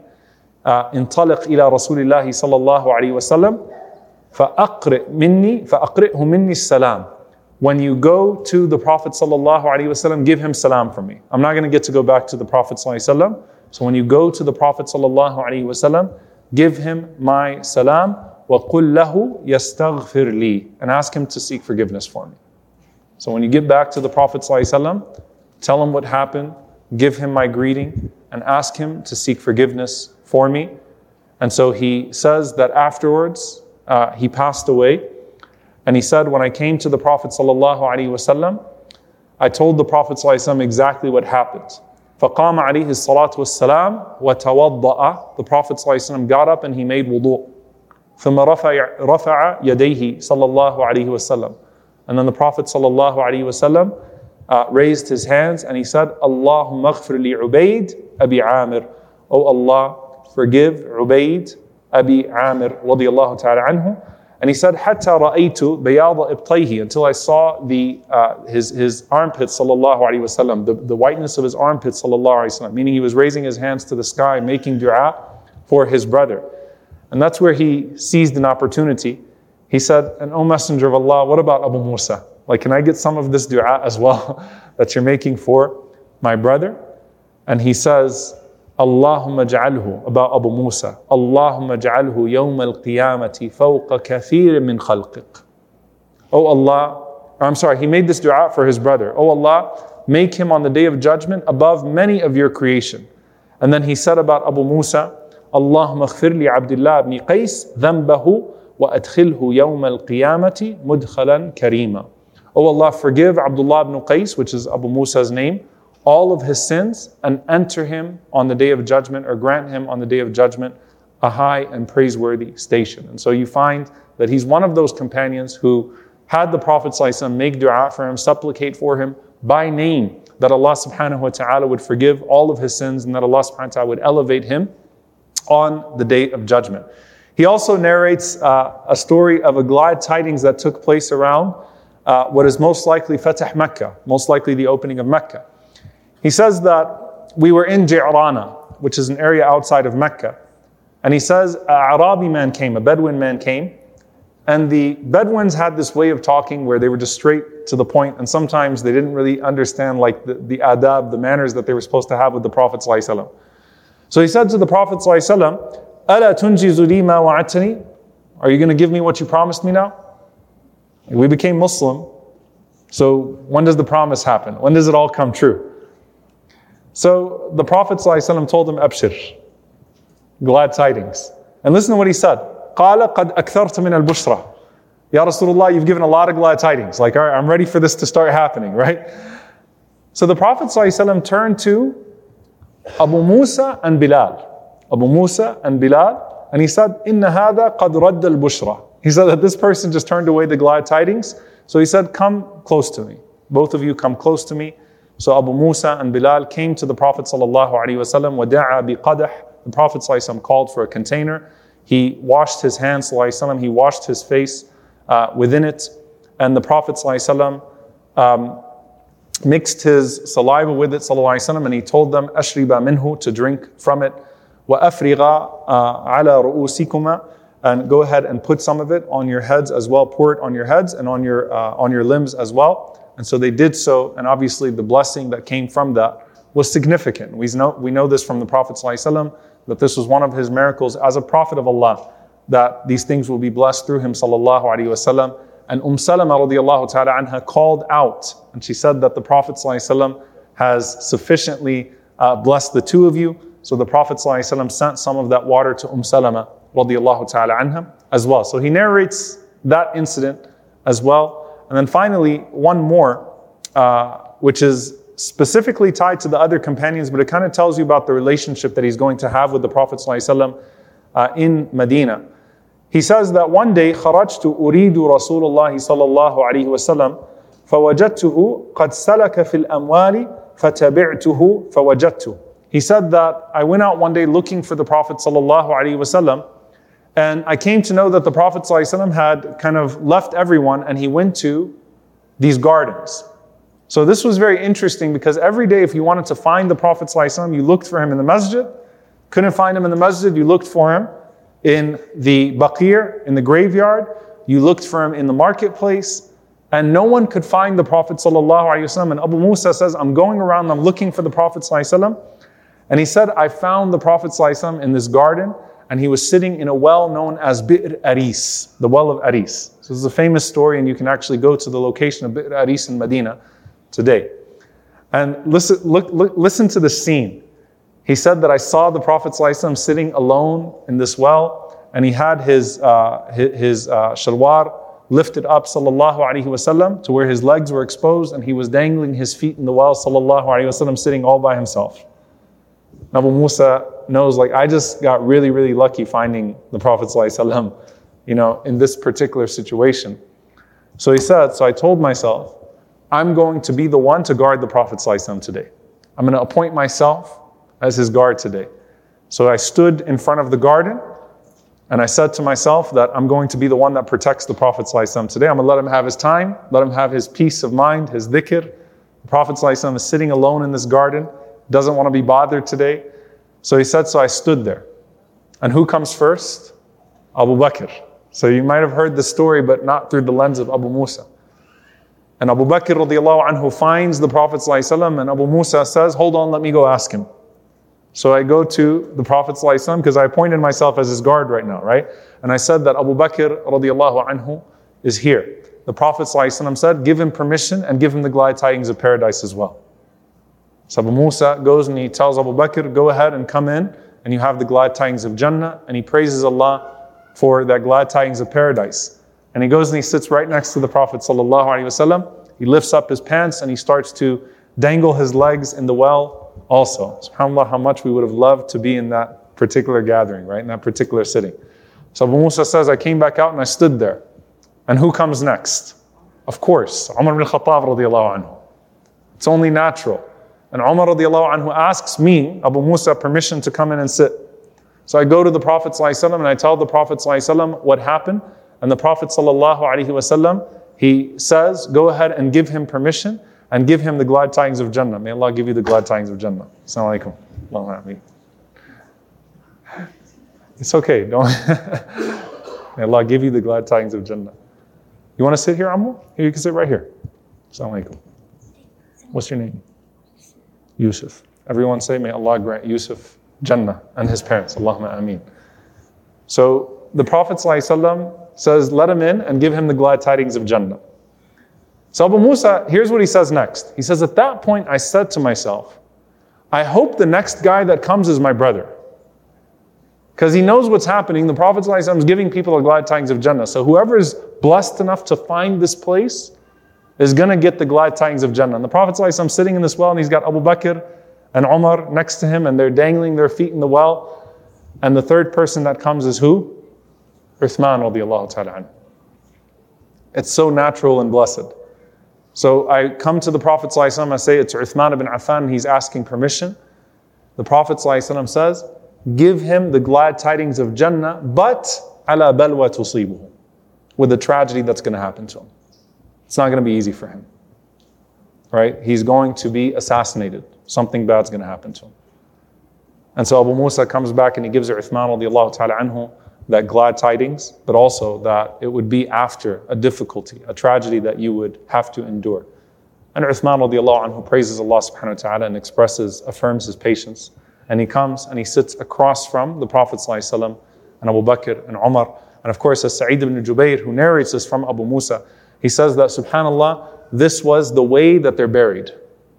انطلق إلى رسول الله صلى الله عليه وسلم فأقرئه مني السلام. When you go to the Prophet sallallahu alaihi wasallam, give him salam from me. I'm not going to get to go back to the Prophet sallallahu alaihi wasallam. So when you go to the Prophet sallallahu alaihi wasallam, give him my salam. وَقُلْ لَهُ يَسْتَغْفِرْ لِي, and ask him to seek forgiveness for me. So when you get back to the Prophet ﷺ, tell him what happened, give him my greeting, and ask him to seek forgiveness for me. And so he says that afterwards, he passed away. And he said, when I came to the Prophet ﷺ, I told the Prophet ﷺ exactly what happened. فَقَامَ عَلَيْهِ الصَّلَاةُ وَالسَّلَامُ وَتَوَضَّأَ. The Prophet ﷺ got up and he made wudu. ثُمَّ رَفَعَ يَدَيْهِ صَلَّى اللَّهُ عَلَيْهِ وَسَلَّمَ. And then the Prophet ﷺ raised his hands and he said, Allahumma aghfir li Ubayd Abi Amir. Oh Allah, forgive Ubayd Abi Amir radiyallahu ta'ala anhu. And he said, حَتَّى رَأَيْتُ بَيَاضَ إِبْطَيْهِ, until I saw his armpits, sallallahu alayhi wasallam, the whiteness of his armpits, sallallahu alayhi wasallam, meaning he was raising his hands to the sky, making dua for his brother. And that's where he seized an opportunity. He said, and O Messenger of Allah, what about Abu Musa? Like, can I get some of this dua as well that you're making for my brother? And he says, Allahumma ja'alhu, about Abu Musa, Allahumma ja'alhu yawm al-qiyamati fawqa kathirin min khalqiq. Oh Allah, he made this dua for his brother. Oh Allah, make him on the day of judgment above many of your creation. And then he said about Abu Musa, Allahumma aghfir li Abdullah ibn Qais dhanbahu wa adkhilhu yawm al-qiyamati mudkhalan karima. Oh Allah, forgive Abdullah ibn Qais, which is Abu Musa's name, all of his sins, and enter him on the day of judgment, or grant him on the day of judgment a high and praiseworthy station. And so you find that he's one of those companions who had the Prophet ﷺ make dua for him, supplicate for him by name, that Allah subhanahu wa ta'ala would forgive all of his sins and that Allah subhanahu wa ta'ala would elevate him on the day of judgment. He also narrates a story of a glad tidings that took place around what is most likely Fatah Mecca, most likely the opening of Mecca. He says that we were in Ji'rana, which is an area outside of Mecca. And he says, a Arabi man came, a Bedouin man came. And the Bedouins had this way of talking where they were just straight to the point. And sometimes they didn't really understand like the adab, the manners that they were supposed to have with the Prophet ﷺ. So he said to the Prophet ﷺ, أَلَا تُنْجِزُ لِي مَا وَعَدْتَنِي? Are you going to give me what you promised me now? We became Muslim. So when does the promise happen? When does it all come true? So the Prophet ﷺ told him, Abshir, glad tidings. And listen to what he said. قَالَ قَدْ أَكْثَرْتَ مِنَ الْبُشْرَى. Ya Rasulullah, you've given a lot of glad tidings. Like, all right, I'm ready for this to start happening, right? So the Prophet ﷺ turned to Abu Musa and Bilal. Abu Musa and Bilal. And he said, إِنَّ هَذَا قَدْ رَدَّ الْبُشْرَى. He said that this person just turned away the glad tidings. So he said, come close to me. Both of you come close to me. So Abu Musa and Bilal came to the Prophet sallallahu alaihi wasallam. وَدَعَى بِقَدَحٍ. The Prophet sallallahu alaihi wasallam called for a container. He washed his hands sallallahu alaihi wasallam. He washed his face within it. And the Prophet sallallahu alaihi wasallam mixed his saliva with it sallallahu alaihi wasallam. And he told them, أَشْرِبَ مِنْهُ, to drink from it. وَأَفْرِغَا عَلَى رُؤُوسِكُمَا. And go ahead and put some of it on your heads as well. Pour it on your heads and on your limbs as well. And so they did so, and obviously the blessing that came from that was significant. We know this from the Prophet ﷺ, that this was one of his miracles as a Prophet of Allah, that these things will be blessed through him sallallahu alaihi wasallam. And Salama radiallahu ta'ala anha called out, and she said that the Prophet ﷺ has sufficiently blessed the two of you. So the Prophet ﷺ sent some of that water to Salama radiallahu ta'ala anha as well. So he narrates that incident as well. And then finally, one more, which is specifically tied to the other companions, but it kind of tells you about the relationship that he's going to have with the Prophet ﷺ in Medina. He says that one day, خرجت أريد رسول الله صلى الله عليه وسلم فوجدته قد سلك في الأموال فتبعته فوجدته. He said that I went out one day looking for the Prophet sallallahu alaihi wasallam. And I came to know that the Prophet ﷺ had kind of left everyone and he went to these gardens. So this was very interesting because every day if you wanted to find the Prophet ﷺ, you looked for him in the masjid. Couldn't find him in the masjid, you looked for him in the baqir, in the graveyard. You looked for him in the marketplace. And no one could find the Prophet ﷺ. And Abu Musa says, I'm going around, I'm looking for the Prophet ﷺ. And he said, I found the Prophet ﷺ in this garden. and he was sitting in a well known as Bi'r Aris, the well of Aris. So this is a famous story, and you can actually go to the location of Bi'r Aris in Medina today. And listen to the scene. He said that I saw the Prophet ﷺ sitting alone in this well, and he had his shalwar lifted up sallallahu alaihi wasallam to where his legs were exposed, and he was dangling his feet in the well sallallahu alaihi wasallam, sitting all by himself. Abu Musa knows, like, I just got really, really lucky finding the Prophet ﷺ, in this particular situation. So he said, so I told myself, I'm going to be the one to guard the Prophet ﷺ today. I'm going to appoint myself as his guard today. So I stood in front of the garden, and I said to myself that I'm going to be the one that protects the Prophet ﷺ today. I'm going to let him have his time, let him have his peace of mind, his dhikr. The Prophet ﷺ is sitting alone in this garden, doesn't want to be bothered today. So he said, so I stood there. And who comes first? Abu Bakr. So you might have heard the story, but not through the lens of Abu Musa. And Abu Bakr radiallahu anhu finds the Prophet ﷺ, and Abu Musa says, hold on, let me go ask him. So I go to the Prophet ﷺ, because I appointed myself as his guard right now, right? And I said that Abu Bakr radiallahu anhu is here. The Prophet ﷺ said, give him permission and give him the glad tidings of paradise as well. So Abu Musa goes and he tells Abu Bakr, go ahead and come in, and you have the glad tidings of Jannah, and he praises Allah for that glad tidings of paradise. And he goes and he sits right next to the Prophet ﷺ. He lifts up his pants and he starts to dangle his legs in the well also. SubhanAllah, how much we would have loved to be in that particular gathering, right? In that particular sitting. So Abu Musa says, I came back out and I stood there. And who comes next? Of course, Umar ibn Khattab radiallahu anhu. It's only natural. And Umar radiallahu anhu asks me, Abu Musa, permission to come in and sit. So I go to the Prophet ﷺ and I tell the Prophet ﷺ what happened. And the Prophet ﷺ, he says, go ahead and give him permission and give him the glad tidings of Jannah. May Allah give you the glad tidings of Jannah. Assalamu alaikum. It's okay. Don't. May Allah give you the glad tidings of Jannah. You want to sit here, Ammu? Here, you can sit right here. Assalamu alaikum. What's your name? Yusuf. Everyone say, may Allah grant Yusuf Jannah and his parents. Allahumma ameen. So the Prophet ﷺ says, let him in and give him the glad tidings of Jannah. So Abu Musa, here's what he says next. He says, at that point I said to myself, I hope the next guy that comes is my brother. Because he knows what's happening. The Prophet ﷺ is giving people the glad tidings of Jannah. So whoever is blessed enough to find this place is going to get the glad tidings of Jannah. And the Prophet ﷺ sitting in this well, and he's got Abu Bakr and Umar next to him, and they're dangling their feet in the well. And the third person that comes is who? Uthman radiallahu ta'ala anhu. It's so natural and blessed. So I come to the Prophet ﷺ, I say it's Uthman ibn Affan, and he's asking permission. The Prophet ﷺ says, give him the glad tidings of Jannah, but ala balwa tusibuhu, with the tragedy that's going to happen to him. It's not going to be easy for him. Right? He's going to be assassinated. Something bad's going to happen to him. And so Abu Musa comes back and he gives Uthman radiallahu ta'ala anhu that glad tidings, but also that it would be after a difficulty, a tragedy that you would have to endure. And Uthman radiallahu anhu praises Allah subhanahu wa ta'ala and affirms his patience. And he comes and he sits across from the Prophet ﷺ and Abu Bakr and Umar. And of course, as Sa'id ibn Jubayr, who narrates this from Abu Musa, he says that, subhanAllah, this was the way that they're buried.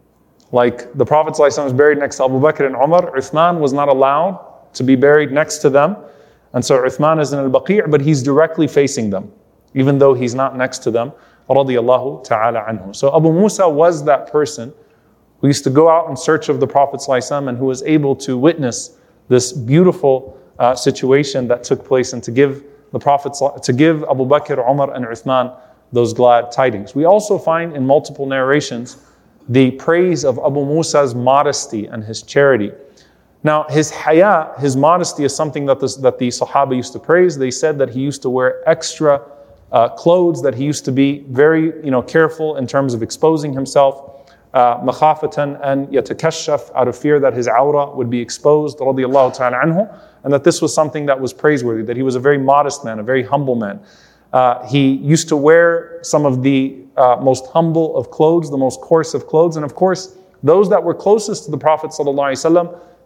Like the Prophet ﷺ was buried next to Abu Bakr and Umar, Uthman was not allowed to be buried next to them. And so Uthman is in al-Baqi', but he's directly facing them, even though he's not next to them. Radiyallahu ta'ala anhu. So Abu Musa was that person who used to go out in search of the Prophet ﷺ and who was able to witness this beautiful situation that took place, and to give the Prophet, to give Abu Bakr, Umar and Uthman those glad tidings. We also find in multiple narrations the praise of Abu Musa's modesty and his charity. Now, his haya, his modesty, is something that the Sahaba used to praise. They said that he used to wear extra clothes, that he used to be very careful in terms of exposing himself, makhafatan and yatakashaf, out of fear that his awra would be exposed, radiyallahu ta'ala anhu, and that this was something that was praiseworthy, that he was a very modest man, a very humble man. He used to wear some of the most humble of clothes, the most coarse of clothes, and of course, those that were closest to the Prophet ﷺ,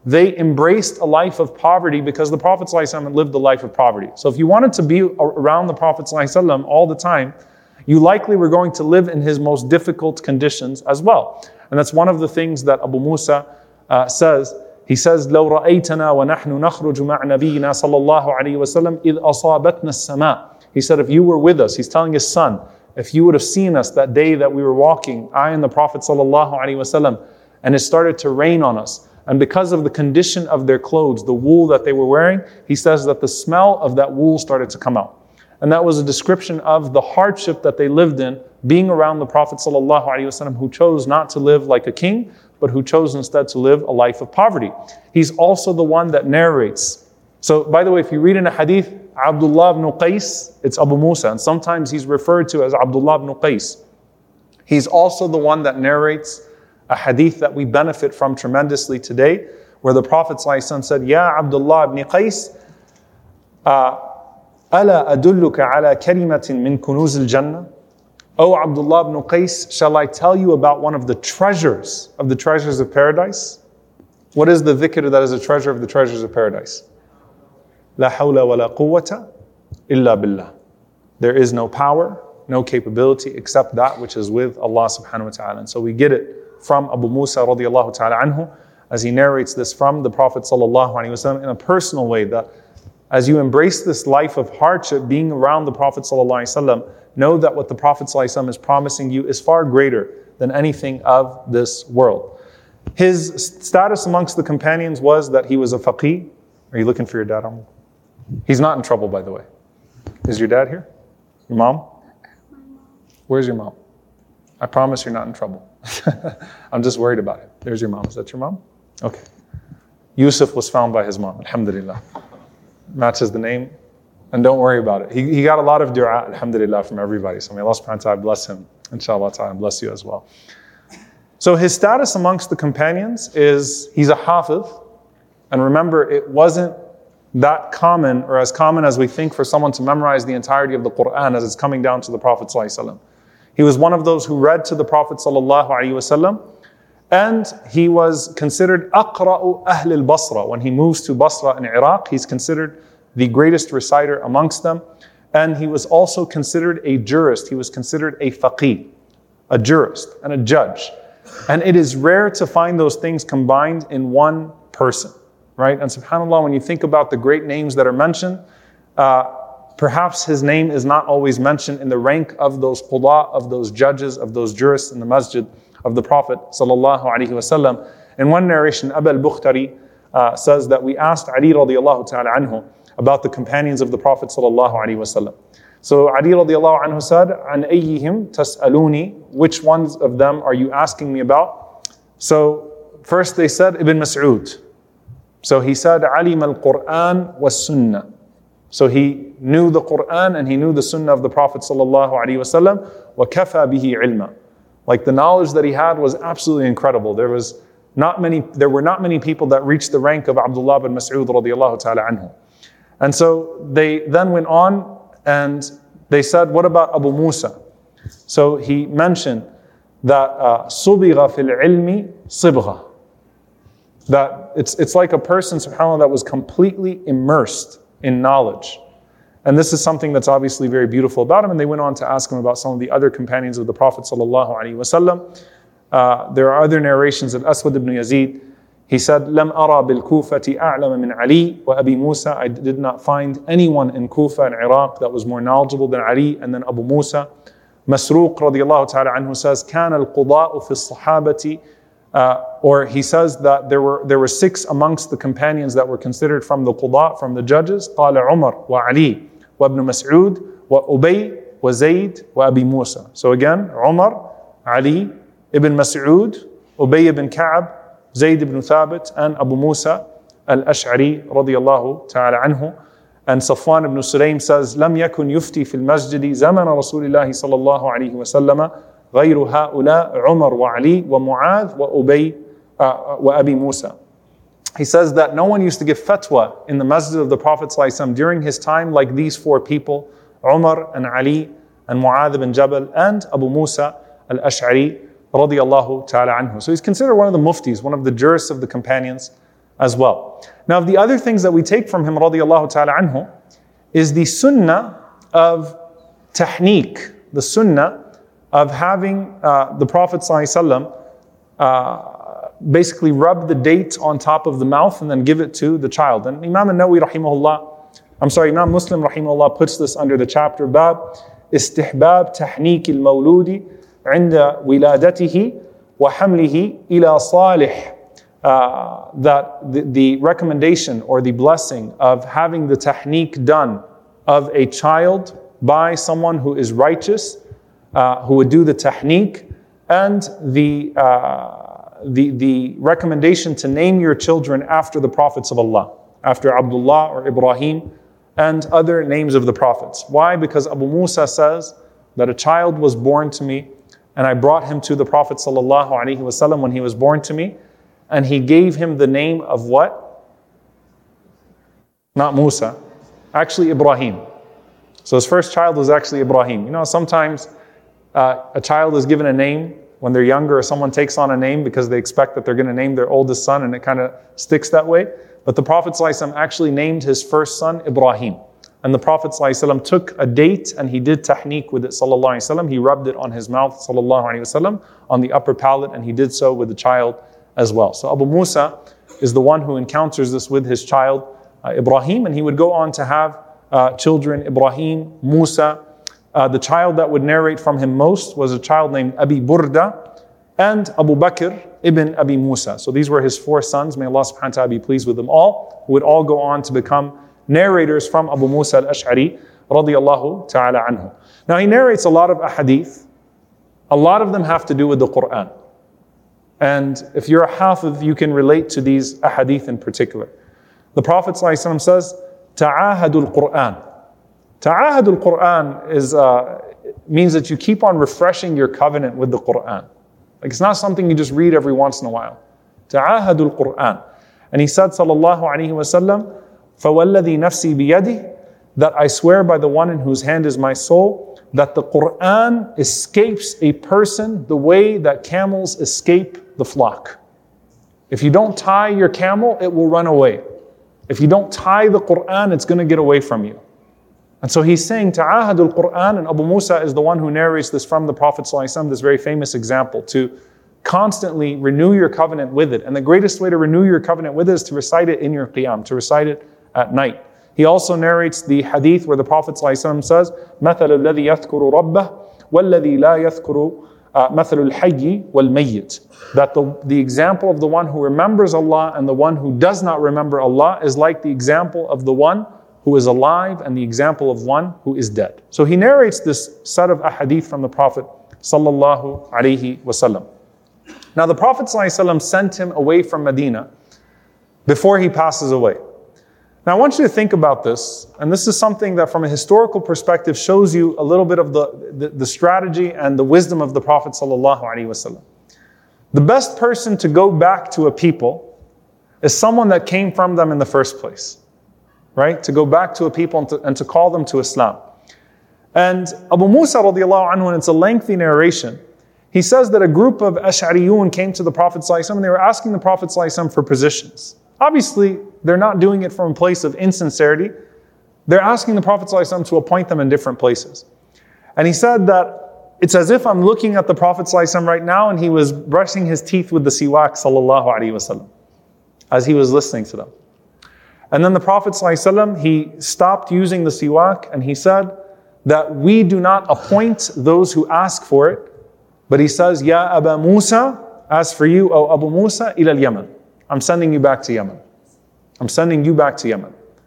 they embraced a life of poverty because the Prophet ﷺ lived a life of poverty. So if you wanted to be around the Prophet ﷺ all the time, you likely were going to live in his most difficult conditions as well. And that's one of the things that Abu Musa says. He says, لو رأيتنا ونحن نخرج مع نبينا صلى الله عليه وسلم إذ أصابتنا السماء. He said, if you were with us, he's telling his son, if you would have seen us that day that we were walking, I and the Prophet sallallahu alaihi wasallam, and it started to rain on us, and because of the condition of their clothes, the wool that they were wearing, he says that the smell of that wool started to come out. And that was a description of the hardship that they lived in, being around the Prophet sallallahu alaihi wasallam, who chose not to live like a king, but who chose instead to live a life of poverty. He's also the one that narrates. So, by the way, if you read in a hadith, Abdullah ibn Qais, it's Abu Musa, and sometimes he's referred to as Abdullah ibn Qais. He's also the one that narrates a hadith that we benefit from tremendously today, where the Prophet ﷺ said, Ya Abdullah ibn Qais, Ala adulluka ala kalimatin min kunuz al-jannah? O Abdullah ibn Qais, shall I tell you about one of the treasures of paradise? What is the dhikr that is a treasure of the treasures of paradise? La hawla wa la quwwata illa billah. There is no power, no capability except that which is with Allah subhanahu wa ta'ala. And so we get it from Abu Musa radiallahu ta'ala anhu, as he narrates this from the Prophet sallallahu alaihi wasallam in a personal way, that as you embrace this life of hardship, being around the Prophet sallallahu alaihi wasallam, know that what the Prophet sallallahu alaihi wasallam is promising you is far greater than anything of this world. His status amongst the companions was that he was a faqih. Are you looking for your dad, Amr? He's not in trouble, by the way. Is your dad here? Your mom? Where's your mom? I promise you're not in trouble. I'm just worried about it. There's your mom. Is that your mom? Okay. Yusuf was found by his mom. Alhamdulillah. Matches the name. And don't worry about it. He got a lot of dua, alhamdulillah, from everybody. So may Allah subhanahu wa ta'ala bless him. Inshallah ta'ala bless you as well. So his status amongst the companions is he's a hafiz. And remember, it wasn't that common or as common as we think for someone to memorize the entirety of the Quran as it's coming down to the Prophet ﷺ. He was one of those who read to the Prophet ﷺ, and he was considered aqra'u ahl al-Basra. When he moves to Basra in Iraq, he's considered the greatest reciter amongst them. And he was also considered a jurist. He was considered a faqih, a jurist and a judge. And it is rare to find those things combined in one person. Right? And subhanAllah, when you think about the great names that are mentioned, perhaps his name is not always mentioned in the rank of those qudha, of those judges, of those jurists in the masjid of the Prophet sallallahu alaihi wasallam. In one narration, Abu al-Bukhtari says that we asked Ali radiallahu ta'ala anhu about the companions of the Prophet sallallahu alaihi wasallam. So Ali radiallahu anhu said, "An ayyihim tas'aluni," which ones of them are you asking me about? So first they said Ibn Mas'ud. So he said, "Alim al-Quran was sunnah." So he knew the Quran and he knew the sunnah of the Prophet sallallahu alaihi wasallam. وَكَفَى بِهِ عِلْمًا. Like the knowledge that he had was absolutely incredible. There were not many people that reached the rank of Abdullah bin Mas'ud radiallahu ta'ala anhu. And so they then went on and they said, what about Abu Musa? So he mentioned that صُبِغَ فِي الْعِلْمِ صِبْغَةً. That it's like a person, subhanAllah, that was completely immersed in knowledge. And this is something that's obviously very beautiful about him. And they went on to ask him about some of the other companions of the Prophet sallallahu alaihi wasallam. There are other narrations of Aswad ibn Yazid. He said, "Lam ara bil Kufati a'lama min Ali wa Abi Musa." I did not find anyone in Kufa and Iraq that was more knowledgeable than Ali and then Abu Musa. Masruq radiallahu ta'ala anhu says, "Kana al-quda'u fi as-sahabati." Or he says that there were 6 amongst the companions that were considered from the qudha, from the judges. قال عمر وعلي وابن مسعود وأبي وزيد وأبي موسى. So again, Umar, Ali, Ibn Mas'ud, Ubay ibn Ka'ab, Zayd ibn Thabit, and Abu Musa al-Ash'ari radiyallahu ta'ala anhu. And Safwan ibn Sulaym says, لم يكن يفتي في المسجد زمن رسول الله صلى الله عليه وسلم غير هؤلاء عمر وعلي ومعاذ وأبي وأبي موسى. He says that no one used to give fatwa in the masjid of the Prophet ﷺ during his time like these 4 people, Umar and Ali and Mu'adh ibn Jabal and Abu Musa al-Ash'ari radiyallahu ta'ala anhu. So he's considered one of the muftis, one of the jurists of the companions. as well. Now, the other things that we take from him, radiallahu ta'ala anhu, is the sunnah of tahniq, the sunnah of having the Prophet ﷺ basically rub the date on top of the mouth and then give it to the child. And Imam al-Nawawi Imam Muslim rahimahullah puts this under the chapter Bab Istihbab Tahniq al-Mawludi Inda Wiladatihi wa Hamlihi ila Salih. That the recommendation or the blessing of having the tahniq done of a child by someone who is righteous, who would do the tahniq, and the recommendation to name your children after the prophets of Allah, after Abdullah or Ibrahim and other names of the prophets. Why? Because Abu Musa says that a child was born to me and I brought him to the Prophet ﷺ when he was born to me, and he gave him the name of what? Not Musa, actually Ibrahim. So his first child was actually Ibrahim. You know, sometimes a child is given a name when they're younger, or someone takes on a name because they expect that they're going to name their oldest son, and it kind of sticks that way. But the Prophet ﷺ actually named his first son Ibrahim. And the Prophet ﷺ took a date and he did tahniq with it, sallallahu alaihi wasallam. He rubbed it on his mouth, sallallahu alaihi wasallam, on the upper palate, and he did so with the child as well. So Abu Musa is the one who encounters this with his child Ibrahim, and he would go on to have children Ibrahim, Musa. The child that would narrate from him most was a child named Abi Burda and Abu Bakr ibn Abi Musa. So these were his four sons. May Allah subhanahu wa ta'ala be pleased with them all, who would all go on to become narrators from Abu Musa al-Ash'ari radiyallahu ta'ala anhu. Now he narrates a lot of ahadith. A lot of them have to do with the Quran. And if you're a hafiz, you can relate to these ahadith in particular. The Prophet ﷺ says, Ta'ahadul Quran. Ta'ahadul Quran means that you keep on refreshing your covenant with the Quran. Like, it's not something you just read every once in a while. Ta'ahadul Quran. And he said, sallallahu alayhi wa sallam, فَوَالَّذِي نَفْسِي بِيَدِهِ, that I swear by the one in whose hand is my soul, that the Quran escapes a person the way that camels escape the flock. If you don't tie your camel, it will run away. If you don't tie the Quran, it's going to get away from you. And so he's saying, Ta'ahadul Quran, and Abu Musa is the one who narrates this from the Prophet ﷺ, this very famous example, to constantly renew your covenant with it. And the greatest way to renew your covenant with it is to recite it in your qiyam, to recite it at night. He also narrates the hadith where the Prophet ﷺ says, مَثَلُ الَّذِي يَذْكُرُ رَبَّهُ وَالَّذِي لَا يَذْكُرُ مَثَلُ الْحَيِّ وَالْمَيِّتِ. That the example of the one who remembers Allah and the one who does not remember Allah is like the example of the one who is alive and the example of one who is dead. So he narrates this set of ahadith from the Prophet sallallahu alaihi wasallam. Now the Prophet sallallahu alaihi wasallam sent him away from Medina before he passes away. Now I want you to think about this, and this is something that from a historical perspective shows you a little bit of the strategy and the wisdom of the Prophet sallallahu alaihi wasallam. The best person to go back to a people is someone that came from them in the first place. Right? To go back to a people and to call them to Islam. And Abu Musa radiallahu anhu, and it's a lengthy narration, he says that a group of Ash'ariyun came to the Prophet ﷺ and they were asking the Prophet ﷺ for positions. Obviously, they're not doing it from a place of insincerity. They're asking the Prophet ﷺ to appoint them in different places. And he said that it's as if I'm looking at the Prophet ﷺ right now and he was brushing his teeth with the siwak sallallahu alaihi wasallam as he was listening to them. And then the Prophet ﷺ, he stopped using the siwak and he said that we do not appoint those who ask for it, but he says, Ya Aba Musa, as for you, O Abu Musa, ila al-Yaman. I'm sending you back to Yemen. I'm sending you back to Yemen.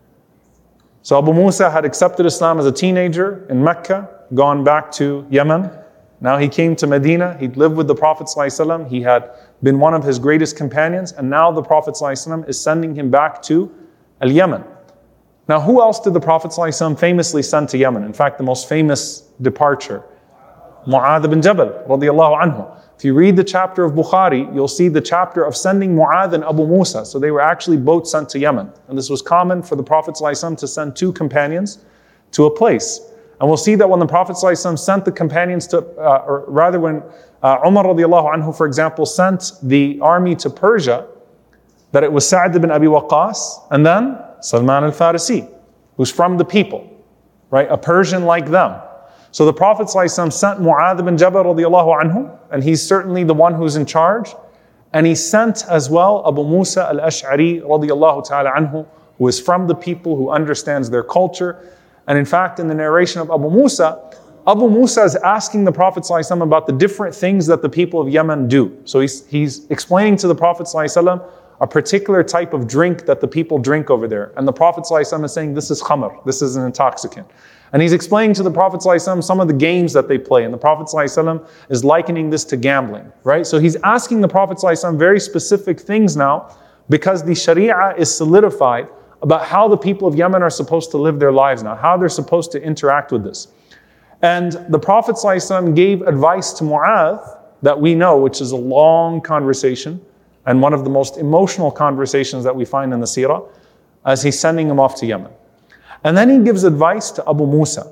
So Abu Musa had accepted Islam as a teenager in Mecca, gone back to Yemen. Now he came to Medina, he'd lived with the Prophet ﷺ, he had been one of his greatest companions, and now the Prophet ﷺ is sending him back to Yemen. Now, who else did the Prophet ﷺ famously send to Yemen? In fact, the most famous departure, Mu'adh ibn Jabal, radiyallahu anhu. If you read the chapter of Bukhari, you'll see the chapter of sending Mu'adh and Abu Musa. So they were actually both sent to Yemen. And this was common for the Prophet ﷺ to send two companions to a place. And we'll see that when the Prophet ﷺ sent the companions to, or rather when Umar radiyallahu anhu, for example, sent the army to Persia, that it was Sa'd ibn Abi Waqqas and then Salman al-Farisi, who's from the people, right? A Persian like them. So the Prophet ﷺ sent Mu'adh ibn Jabal radiallahu anhu, and he's certainly the one who's in charge. And he sent as well Abu Musa al-Ash'ari radiallahu ta'ala anhu, who is from the people, who understands their culture. And in fact, in the narration of Abu Musa is asking the Prophet ﷺ about the different things that the people of Yemen do. So he's explaining to the Prophet ﷺ a particular type of drink that the people drink over there. And the Prophet ﷺ is saying, this is khamr, this is an intoxicant. And he's explaining to the Prophet ﷺ some of the games that they play. And the Prophet ﷺ is likening this to gambling, right? So he's asking the Prophet ﷺ very specific things now, because the Sharia is solidified about how the people of Yemen are supposed to live their lives now, how they're supposed to interact with this. And the Prophet ﷺ gave advice to Mu'adh that we know, which is a long conversation and one of the most emotional conversations that we find in the seerah, as he's sending him off to Yemen. And then he gives advice to Abu Musa.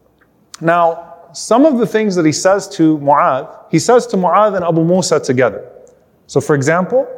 Now, some of the things that he says to Mu'adh and Abu Musa together. So for example,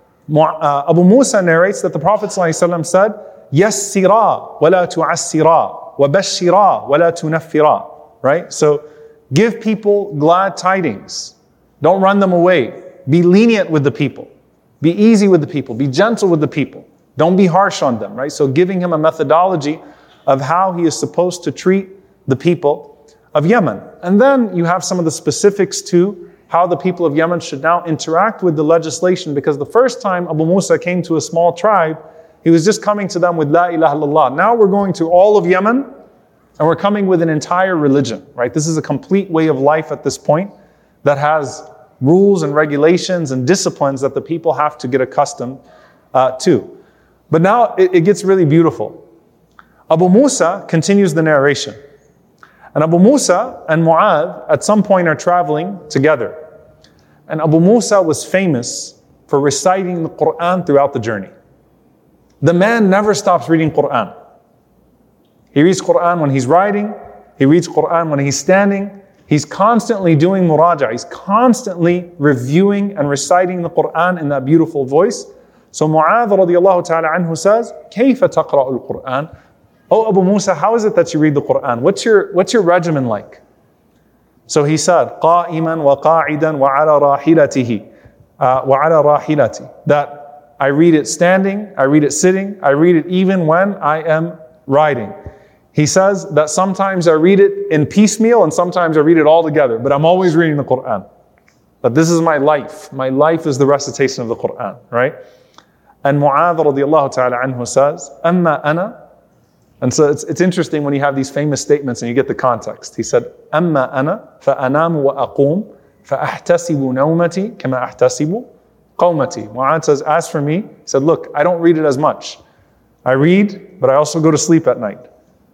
Abu Musa narrates that the Prophet ﷺ said, يَسِّرَا وَلَا تُعَسِّرَا وَبَشِّرَا وَلَا تُنَفِّرَا. Right? So give people glad tidings. Don't run them away. Be lenient with the people. Be easy with the people. Be gentle with the people. Don't be harsh on them. Right? So giving him a methodology of how he is supposed to treat the people of Yemen. And then you have some of the specifics to how the people of Yemen should now interact with the legislation, because the first time Abu Musa came to a small tribe, he was just coming to them with La ilaha illallah. Now we're going to all of Yemen, and we're coming with an entire religion, right? This is a complete way of life at this point that has rules and regulations and disciplines that the people have to get accustomed to. But now it gets really beautiful. Abu Musa continues the narration. And Abu Musa and Mu'adh at some point are traveling together. And Abu Musa was famous for reciting the Quran throughout the journey. The man never stops reading Quran. He reads Quran when he's riding. He reads Quran when he's standing. He's constantly doing muraja. He's constantly reviewing and reciting the Quran in that beautiful voice. So Mu'adh radiallahu ta'ala anhu says, كَيْفَ تَقْرَأُ الْقُرْآنِ? Oh Abu Musa, how is it that you read the Quran? What's your regimen like? So he said, قَائِمًا وَقَاعِدًا وَعَلَى رَاحِلَتِهِ وَعَلَى رَاحِلَتِي. That I read it standing, I read it sitting, I read it even when I am riding. He says that sometimes I read it in piecemeal and sometimes I read it all together, but I'm always reading the Quran. That this is my life. My life is the recitation of the Quran, right? And Mu'adh radiallahu ta'ala anhu says, أَمَّا أَنَا. And so it's interesting when you have these famous statements and you get the context. He said, أَمَّا أَنَا فَأَنَامُ وَأَقُومُ فَأَحْتَسِبُ نَوْمَتِي كَمَا أَحْتَسِبُ قَوْمَتِي. Mu'adh says, as for me, he said, look, I don't read it as much. I read, but I also go to sleep at night.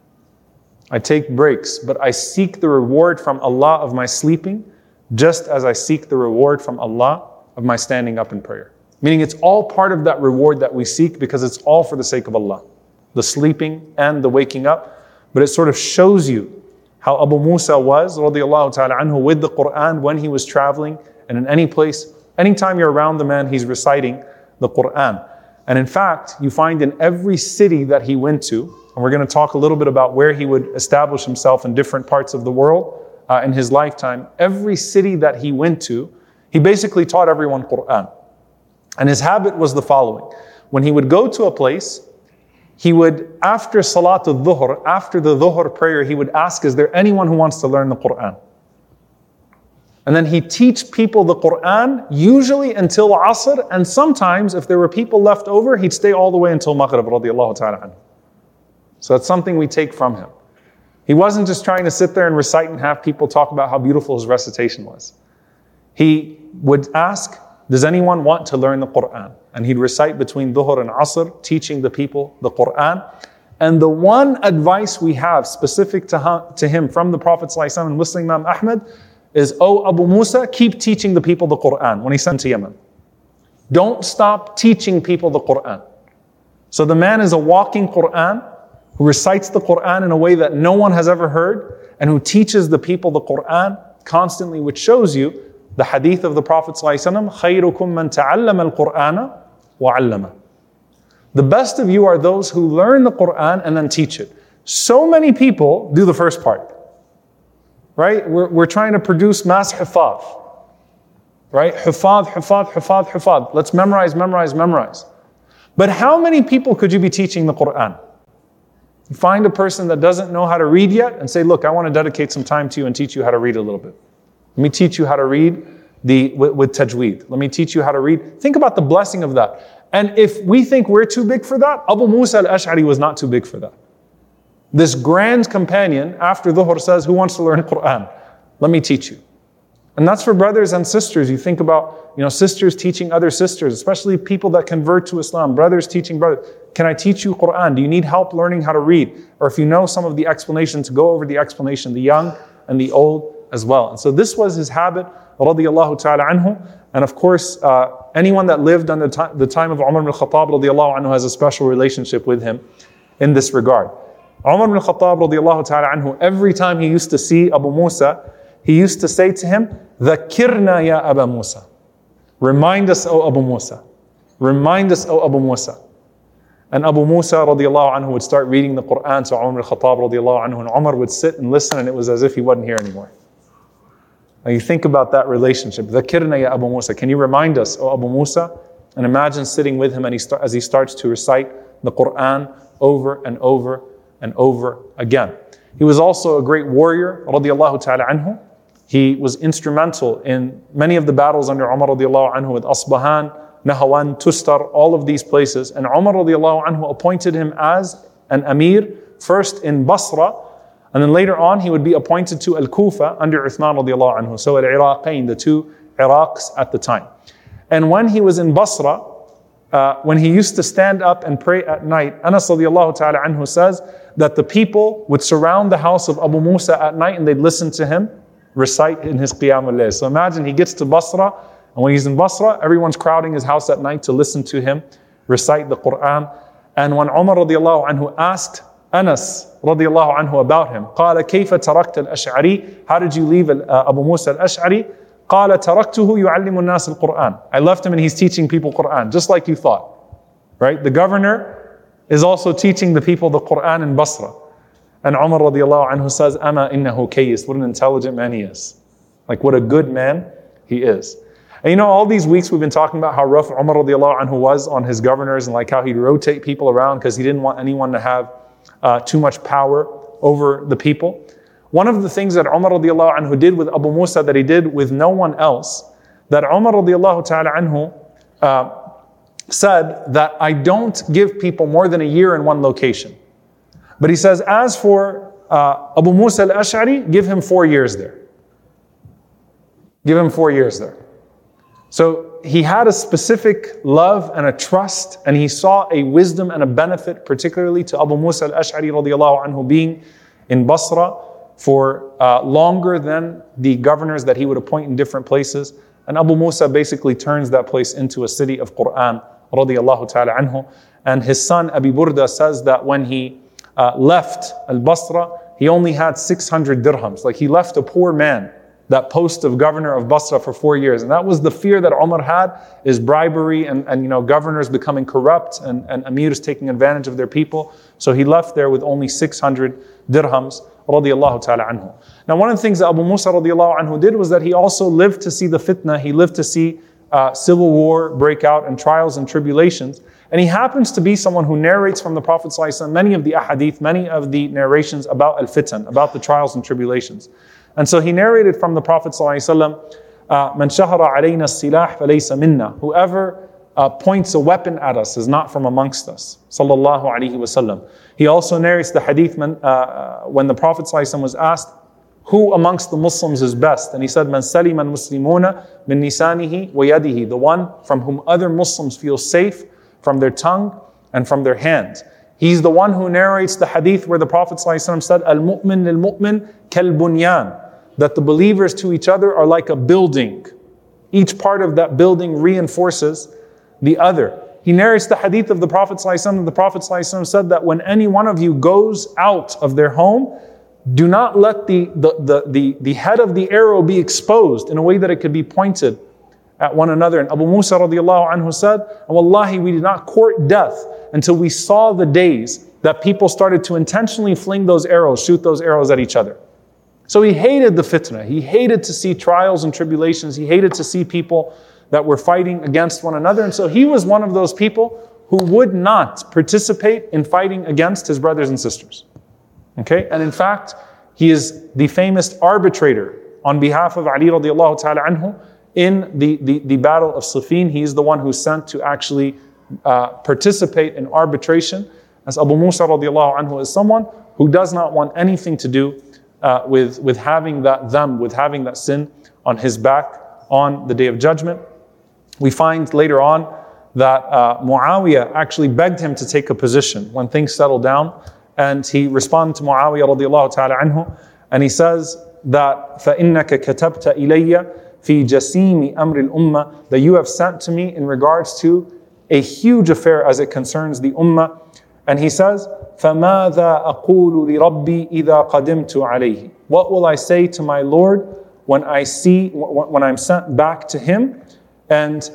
I take breaks, but I seek the reward from Allah of my sleeping, just as I seek the reward from Allah of my standing up in prayer. Meaning it's all part of that reward that we seek, because it's all for the sake of Allah. The sleeping and the waking up. But it sort of shows you how Abu Musa was, radiallahu ta'ala anhu, with the Quran when he was traveling, and in any place, anytime you're around the man, he's reciting the Quran. And in fact, you find in every city that he went to, and we're going to talk a little bit about where he would establish himself in different parts of the world in his lifetime. Every city that he went to, he basically taught everyone Quran. And his habit was the following. When he would go to a place, he would, after Salatul Dhuhr, after the Dhuhr prayer, he would ask, is there anyone who wants to learn the Quran? And then he'd teach people the Quran, usually until Asr, and sometimes, if there were people left over, he'd stay all the way until Maghrib, radiallahu ta'ala anhu. So that's something we take from him. He wasn't just trying to sit there and recite and have people talk about how beautiful his recitation was. He would ask, does anyone want to learn the Quran? And he'd recite between Dhuhr and Asr, teaching the people the Quran. And the one advice we have specific to him from the Prophet ﷺ and Muslim Imam Ahmad is, oh Abu Musa, keep teaching the people the Quran when he sent to Yemen. Don't stop teaching people the Quran. So the man is a walking Quran, who recites the Quran in a way that no one has ever heard, and who teaches the people the Quran constantly, which shows you the hadith of the Prophet ﷺ, خَيْرُكُمْ مَنْ تَعَلَّمَ الْقُرْآنَ وَعَلَّمَ. The best of you are those who learn the Quran and then teach it. So many people do the first part. Right? We're trying to produce mass hifadh. Right? Hifadh. Let's memorize. But how many people could you be teaching the Quran? You find a person that doesn't know how to read yet and say, look, I want to dedicate some time to you and teach you how to read a little bit. Let me teach you how to read with tajweed. Let me teach you how to read. Think about the blessing of that. And if we think we're too big for that, Abu Musa al-Ash'ari was not too big for that. This grand companion after Dhuhr says, who wants to learn Quran? Let me teach you. And that's for brothers and sisters. You think about, sisters teaching other sisters, especially people that convert to Islam, brothers teaching brothers. Can I teach you Quran? Do you need help learning how to read? Or if you know some of the explanations, go over the explanation, the young and the old as well. And so this was his habit, radiyallahu ta'ala anhu. And of course, anyone that lived under the time of Umar ibn Khattab radiyallahu anhu has a special relationship with him in this regard. Umar ibn Khattab radiyallahu ta'ala anhu, every time he used to see Abu Musa, he used to say to him, "Dhakirna ya Aba Musa." Remind us, O Abu Musa. Remind us, O Abu Musa. And Abu Musa radiyallahu anhu would start reading the Quran to Umar al-Khattab radiyallahu anhu, and Umar would sit and listen, and it was as if he wasn't here anymore. Now you think about that relationship. Dhakirna ya Abu Musa. Can you remind us, O Abu Musa? And imagine sitting with him as he starts to recite the Quran over and over and over again. He was also a great warrior, radiyallahu ta'ala anhu. He was instrumental in many of the battles under Umar radiyallahu anhu with Asbahan, Nahawan, Tustar, all of these places. And Umar radiyallahu anhu appointed him as an Amir, first in Basra, and then later on he would be appointed to Al-Kufa under Uthman radiyallahu anhu. So Al-Iraqain, the two Iraqs at the time. And when he was in Basra, when he used to stand up and pray at night, Anas radiyallahu ta'ala anhu says that the people would surround the house of Abu Musa at night and they'd listen to him recite in his Qiyam al-Layl. So imagine he gets to Basra, and when he's in Basra, everyone's crowding his house at night to listen to him recite the Quran. And when Umar radiyallahu anhu asked Anas radiyallahu anhu about him, قال كيف تركت الأشعري? How did you leave Abu Musa al-Ash'ari? قال تركته يعلم الناس القرآن. I left him and he's teaching people Quran, just like you thought. Right? The governor is also teaching the people the Quran in Basra. And Umar radiyallahu anhu says, Ama innahu kayyis. What an intelligent man he is. Like what a good man he is. And all these weeks we've been talking about how rough Umar radiyallahu anhu was on his governors and like how he'd rotate people around because he didn't want anyone to have too much power over the people. One of the things that Umar radiyallahu anhu did with Abu Musa that he did with no one else, that Umar radiyallahu ta'ala anhu said that I don't give people more than a year in one location. But he says, as for Abu Musa al-Ash'ari, give him 4 years there. Give him 4 years there. So he had a specific love and a trust, and he saw a wisdom and a benefit, particularly to Abu Musa al-Ash'ari radiyallahu anhu being in Basra for longer than the governors that he would appoint in different places. And Abu Musa basically turns that place into a city of Quran radiyallahu ta'ala anhu. And his son Abi Burda says that when he left al-Basra, he only had 600 dirhams. Like he left a poor man that post of governor of Basra for 4 years. And that was the fear that Umar had, is bribery and governors becoming corrupt and amirs taking advantage of their people. So he left there with only 600 dirhams, radiyallahu ta'ala anhu. Now one of the things that Abu Musa radiyallahu anhu did was that he also lived to see the fitna, he lived to see civil war break out and trials and tribulations. And he happens to be someone who narrates from the Prophet ﷺ many of the ahadith, many of the narrations about al-fitan, about the trials and tribulations. And so he narrated from the Prophet ﷺ, "Man shahara alayna as-silah falaysa minna." Whoever points a weapon at us is not from amongst us. Sallallahu alayhi wasallam. He also narrates the hadith when the Prophet ﷺ was asked, who amongst the Muslims is best? And he said, "Man salima al-muslimuna min nisanihi wa yadihi." The one from whom other Muslims feel safe from their tongue and from their hands. He's the one who narrates the hadith where the Prophet ﷺ said, "Al-mu'min lil-mu'min kal-bunyan," that the believers to each other are like a building. Each part of that building reinforces the other. He narrates the hadith of the Prophet ﷺ, and the Prophet ﷺ said that when any one of you goes out of their home, do not let the head of the arrow be exposed in a way that it could be pointed at one another. And Abu Musa radiyallahu anhu said, "Wallahi, we did not court death until we saw the days that people started to intentionally fling those arrows, shoot those arrows at each other. So he hated the fitna. He hated to see trials and tribulations. He hated to see people that were fighting against one another. And so he was one of those people who would not participate in fighting against his brothers and sisters. Okay? And in fact, he is the famous arbitrator on behalf of Ali radiallahu ta'ala anhu in the battle of Siffin. He is the one who's sent to actually participate in arbitration, as Abu Musa radiallahu anhu is someone who does not want anything to do with having that dhanb, with having that sin on his back on the Day of Judgment. We find later on that Muawiyah actually begged him to take a position when things settled down, and he responded to Muawiyah radiallahu ta'ala anhu, and he says that فَإِنَّكَ كَتَبْتَ إِلَيَّ فِي جَسِيمِ أَمْرِ الْأُمَّةِ, that you have sent to me in regards to a huge affair as it concerns the ummah. And he says, فَمَاذَا أَقُولُ لِرَبِّي إِذَا قَدِمْتُ عَلَيْهِ, what will I say to my Lord when I'm sent back to him and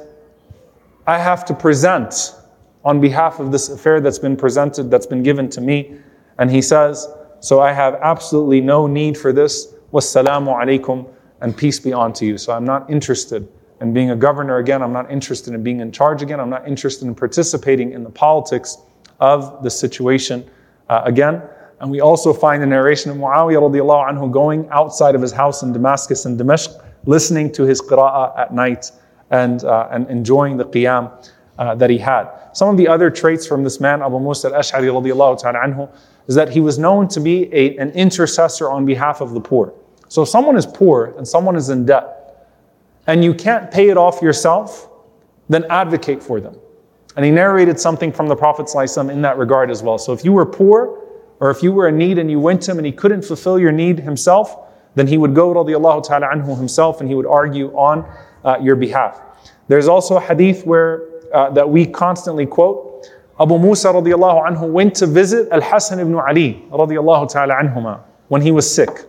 I have to present on behalf of this affair that's been presented, that's been given to me. And he says, so I have absolutely no need for this. Wassalamu alaikum, and peace be unto you. So I'm not interested in being a governor again. I'm not interested in being in charge again. I'm not interested in participating in the politics of the situation again. And we also find the narration of Muawiyah radiallahu anhu going outside of his house in Damascus and Dimashq, listening to his qira'ah at night and enjoying the qiyam that he had. Some of the other traits from this man, Abu Musa al-Ash'ari radiallahu ta'ala anhu, is that he was known to be an intercessor on behalf of the poor. So if someone is poor and someone is in debt, and you can't pay it off yourself, then advocate for them. And he narrated something from the Prophet ﷺ in that regard as well. So if you were poor, or if you were in need and you went to him and he couldn't fulfill your need himself, then he would go radiallahu ta'ala anhu himself and he would argue on your behalf. There's also a hadith where that we constantly quote. Abu Musa radiallahu anhu went to visit Al-Hasan ibn Ali radiallahu ta'ala anhuma when he was sick.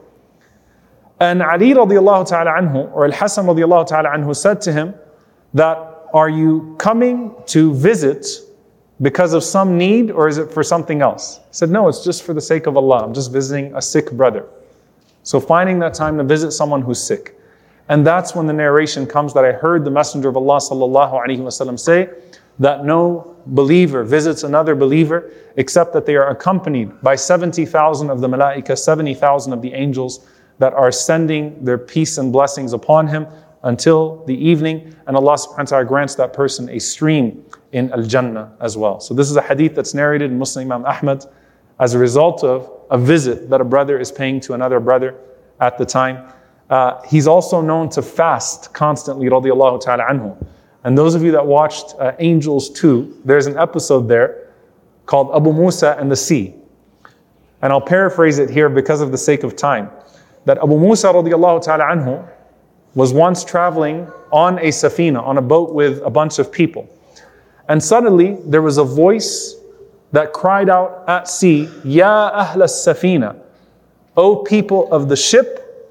And Ali radiallahu ta'ala anhu, or Al-Hasan radiallahu ta'ala anhu, said to him that, are you coming to visit because of some need, or is it for something else? He said, no, it's just for the sake of Allah. I'm just visiting a sick brother. So finding that time to visit someone who's sick. And that's when the narration comes that I heard the Messenger of Allah sallallahu alaihi wasallam say that no believer visits another believer except that they are accompanied by 70,000 of the malaika, 70,000 of the angels that are sending their peace and blessings upon him until the evening, and Allah subhanahu wa ta'ala grants that person a stream in Al-Jannah as well. So this is a hadith that's narrated in Muslim Imam Ahmad as a result of a visit that a brother is paying to another brother at the time. He's also known to fast constantly, radiallahu ta'ala anhu. And those of you that watched Angels 2, there's an episode there called Abu Musa and the Sea. And I'll paraphrase it here because of the sake of time. That Abu Musa radiallahu ta'ala anhu was once traveling on a safina, on a boat with a bunch of people. And suddenly there was a voice that cried out at sea, Ya ahla safina, O people of the ship,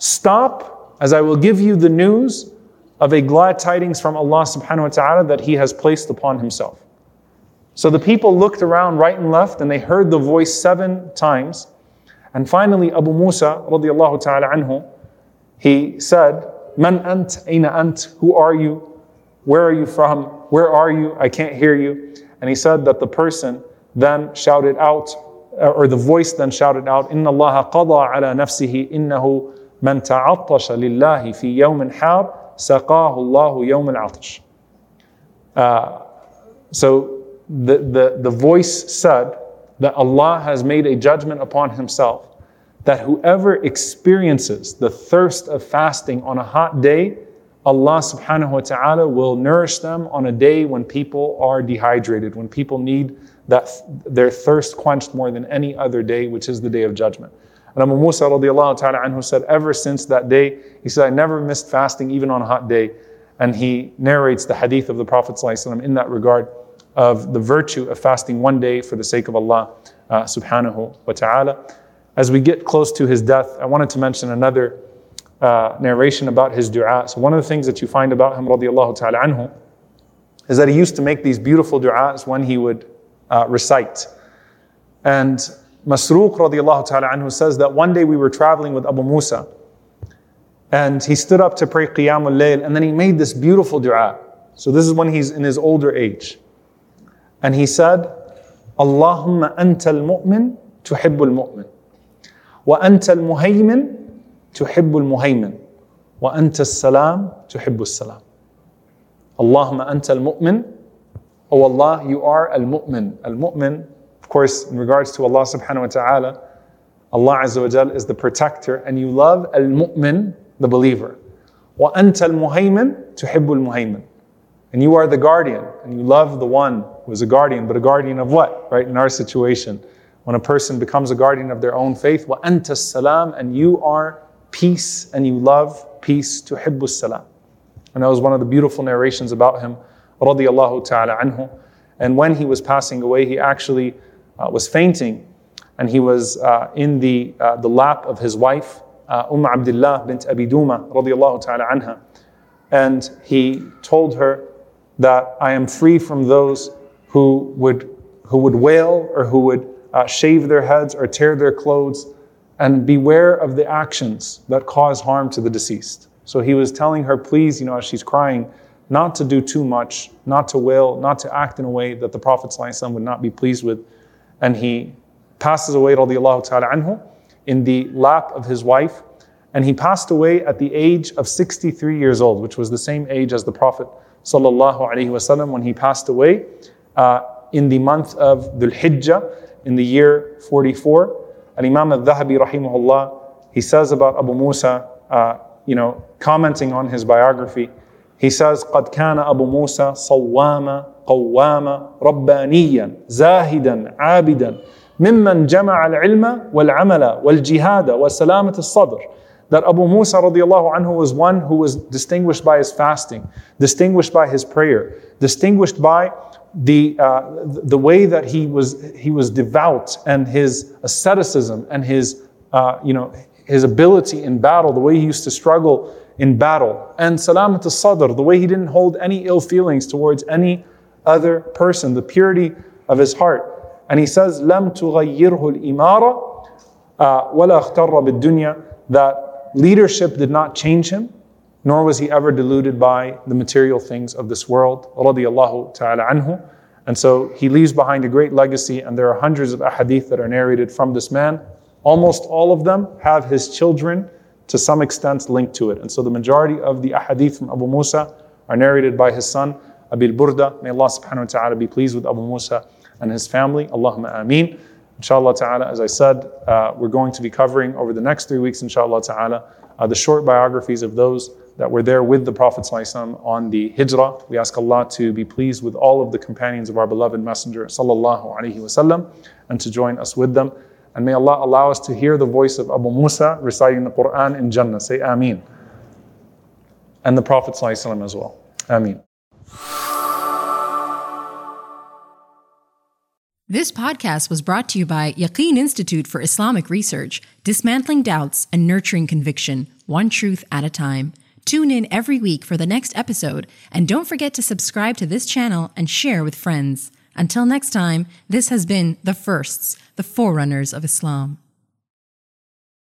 stop, as I will give you the news of a glad tidings from Allah subhanahu wa ta'ala that He has placed upon Himself. So the people looked around right and left and they heard the voice 7 times. And finally Abu Musa radiallahu ta'ala anhu, he said, Man ant, aina ant, who are you? Where are you from? Where are you? I can't hear you. And he said that the person then shouted out, or the voice then shouted out, Inna Allah qada ala nafsihi innahu man ta'attasha lillahi fi yawmin har saqahu Allahu yawm al-'atash. So the voice said that Allah has made a judgment upon Himself that whoever experiences the thirst of fasting on a hot day, Allah subhanahu wa ta'ala will nourish them on a day when people are dehydrated, when people need their thirst quenched more than any other day, which is the Day of Judgment. And Abu Musa radiallahu ta'ala anhu said, ever since that day, he said, I never missed fasting even on a hot day. And he narrates the hadith of the Prophet ﷺ in that regard of the virtue of fasting one day for the sake of Allah subhanahu wa ta'ala. As we get close to his death, I wanted to mention another narration about his dua. So one of the things that you find about him radiallahu ta'ala anhu is that he used to make these beautiful du'as when he would recite. And Masruq radiallahu ta'ala anhu says that one day we were traveling with Abu Musa, and he stood up to pray Qiyamul Layl, and then he made this beautiful dua. So this is when he's in his older age. And he said, Allahumma anta al-mu'min tuhibbu al-mu'min, wa anta al-muhaymin tuhibbu al-muhaymin, wa anta al-salam tuhibbu al-salam. Allahumma anta al-mu'min, oh Allah, you are al-mu'min. Al-mu'min, of course, in regards to Allah subhanahu wa ta'ala, Allah Azza wa Jal is the protector, and you love al-mu'min, the believer. Wa anta al-muhaymin tuhibbu al-muhaymin. And you are the guardian, and you love the one who is a guardian, but a guardian of what? Right, in our situation, when a person becomes a guardian of their own faith, wa anta salam, and you are peace, and you love peace, tuhibbu salam. And that was one of the beautiful narrations about him, radiyallahu ta'ala anhu. And when he was passing away, he actually was fainting, and he was in the lap of his wife, Abdullah bint Abi Duma, radiyallahu ta'ala anha. And he told her that I am free from those who would wail, or who would shave their heads or tear their clothes, and beware of the actions that cause harm to the deceased. So he was telling her, please, as she's crying, not to do too much, not to wail, not to act in a way that the Prophet ﷺ would not be pleased with. And he passes away, radiallahu ta'ala anhu, in the lap of his wife. And he passed away at the age of 63 years old, which was the same age as the Prophet ﷺ when he passed away in the month of Dhul Hijjah in the year 44. And Imam al-Dhahabi rahimahullah, he says about Abu Musa, commenting on his biography, he says, قَدْ كَانَ أَبُو مُوسَى صَوَّامًا قَوَّامًا رَبَّانِيًّا زَاهِدًا عَابِدًا مِمَّنْ جَمَعَ الْعِلْمَ وَالْعَمَلَ وَالْجِهَادَ وَسَلَامَةَ الصَّدْرِ. That Abu Musa radiallahu anhu was one who was distinguished by his fasting, distinguished by his prayer, distinguished by the way that he was devout, and his asceticism, and his ability in battle, the way he used to struggle in battle, and salamat al-sadr, the way he didn't hold any ill feelings towards any other person, the purity of his heart. And he says, لَمْ تُغَيِّرْهُ الْإِمَارَةِ وَلَا اخْتَرَّ بِالدُّنْيا, that leadership did not change him, nor was he ever deluded by the material things of this world, radiyallahu ta'ala anhu. And so he leaves behind a great legacy, and there are hundreds of ahadith that are narrated from this man. Almost all of them have his children to some extent linked to it. And so the majority of the ahadith from Abu Musa are narrated by his son, Abil Burda. May Allah subhanahu wa ta'ala be pleased with Abu Musa and his family. Allahumma ameen. Inshallah ta'ala, as I said, we're going to be covering over the next 3 weeks, inshallah ta'ala, the short biographies of those that were there with the Prophet ﷺ on the Hijrah. We ask Allah to be pleased with all of the companions of our beloved Messenger sallallahu alaihi wasallam, and to join us with them. And may Allah allow us to hear the voice of Abu Musa reciting the Quran in Jannah. Say Ameen. And the Prophet ﷺ as well. Ameen. This podcast was brought to you by Yaqeen Institute for Islamic Research, dismantling doubts and nurturing conviction, one truth at a time. Tune in every week for the next episode, and don't forget to subscribe to this channel and share with friends. Until next time, this has been The Firsts, the Forerunners of Islam.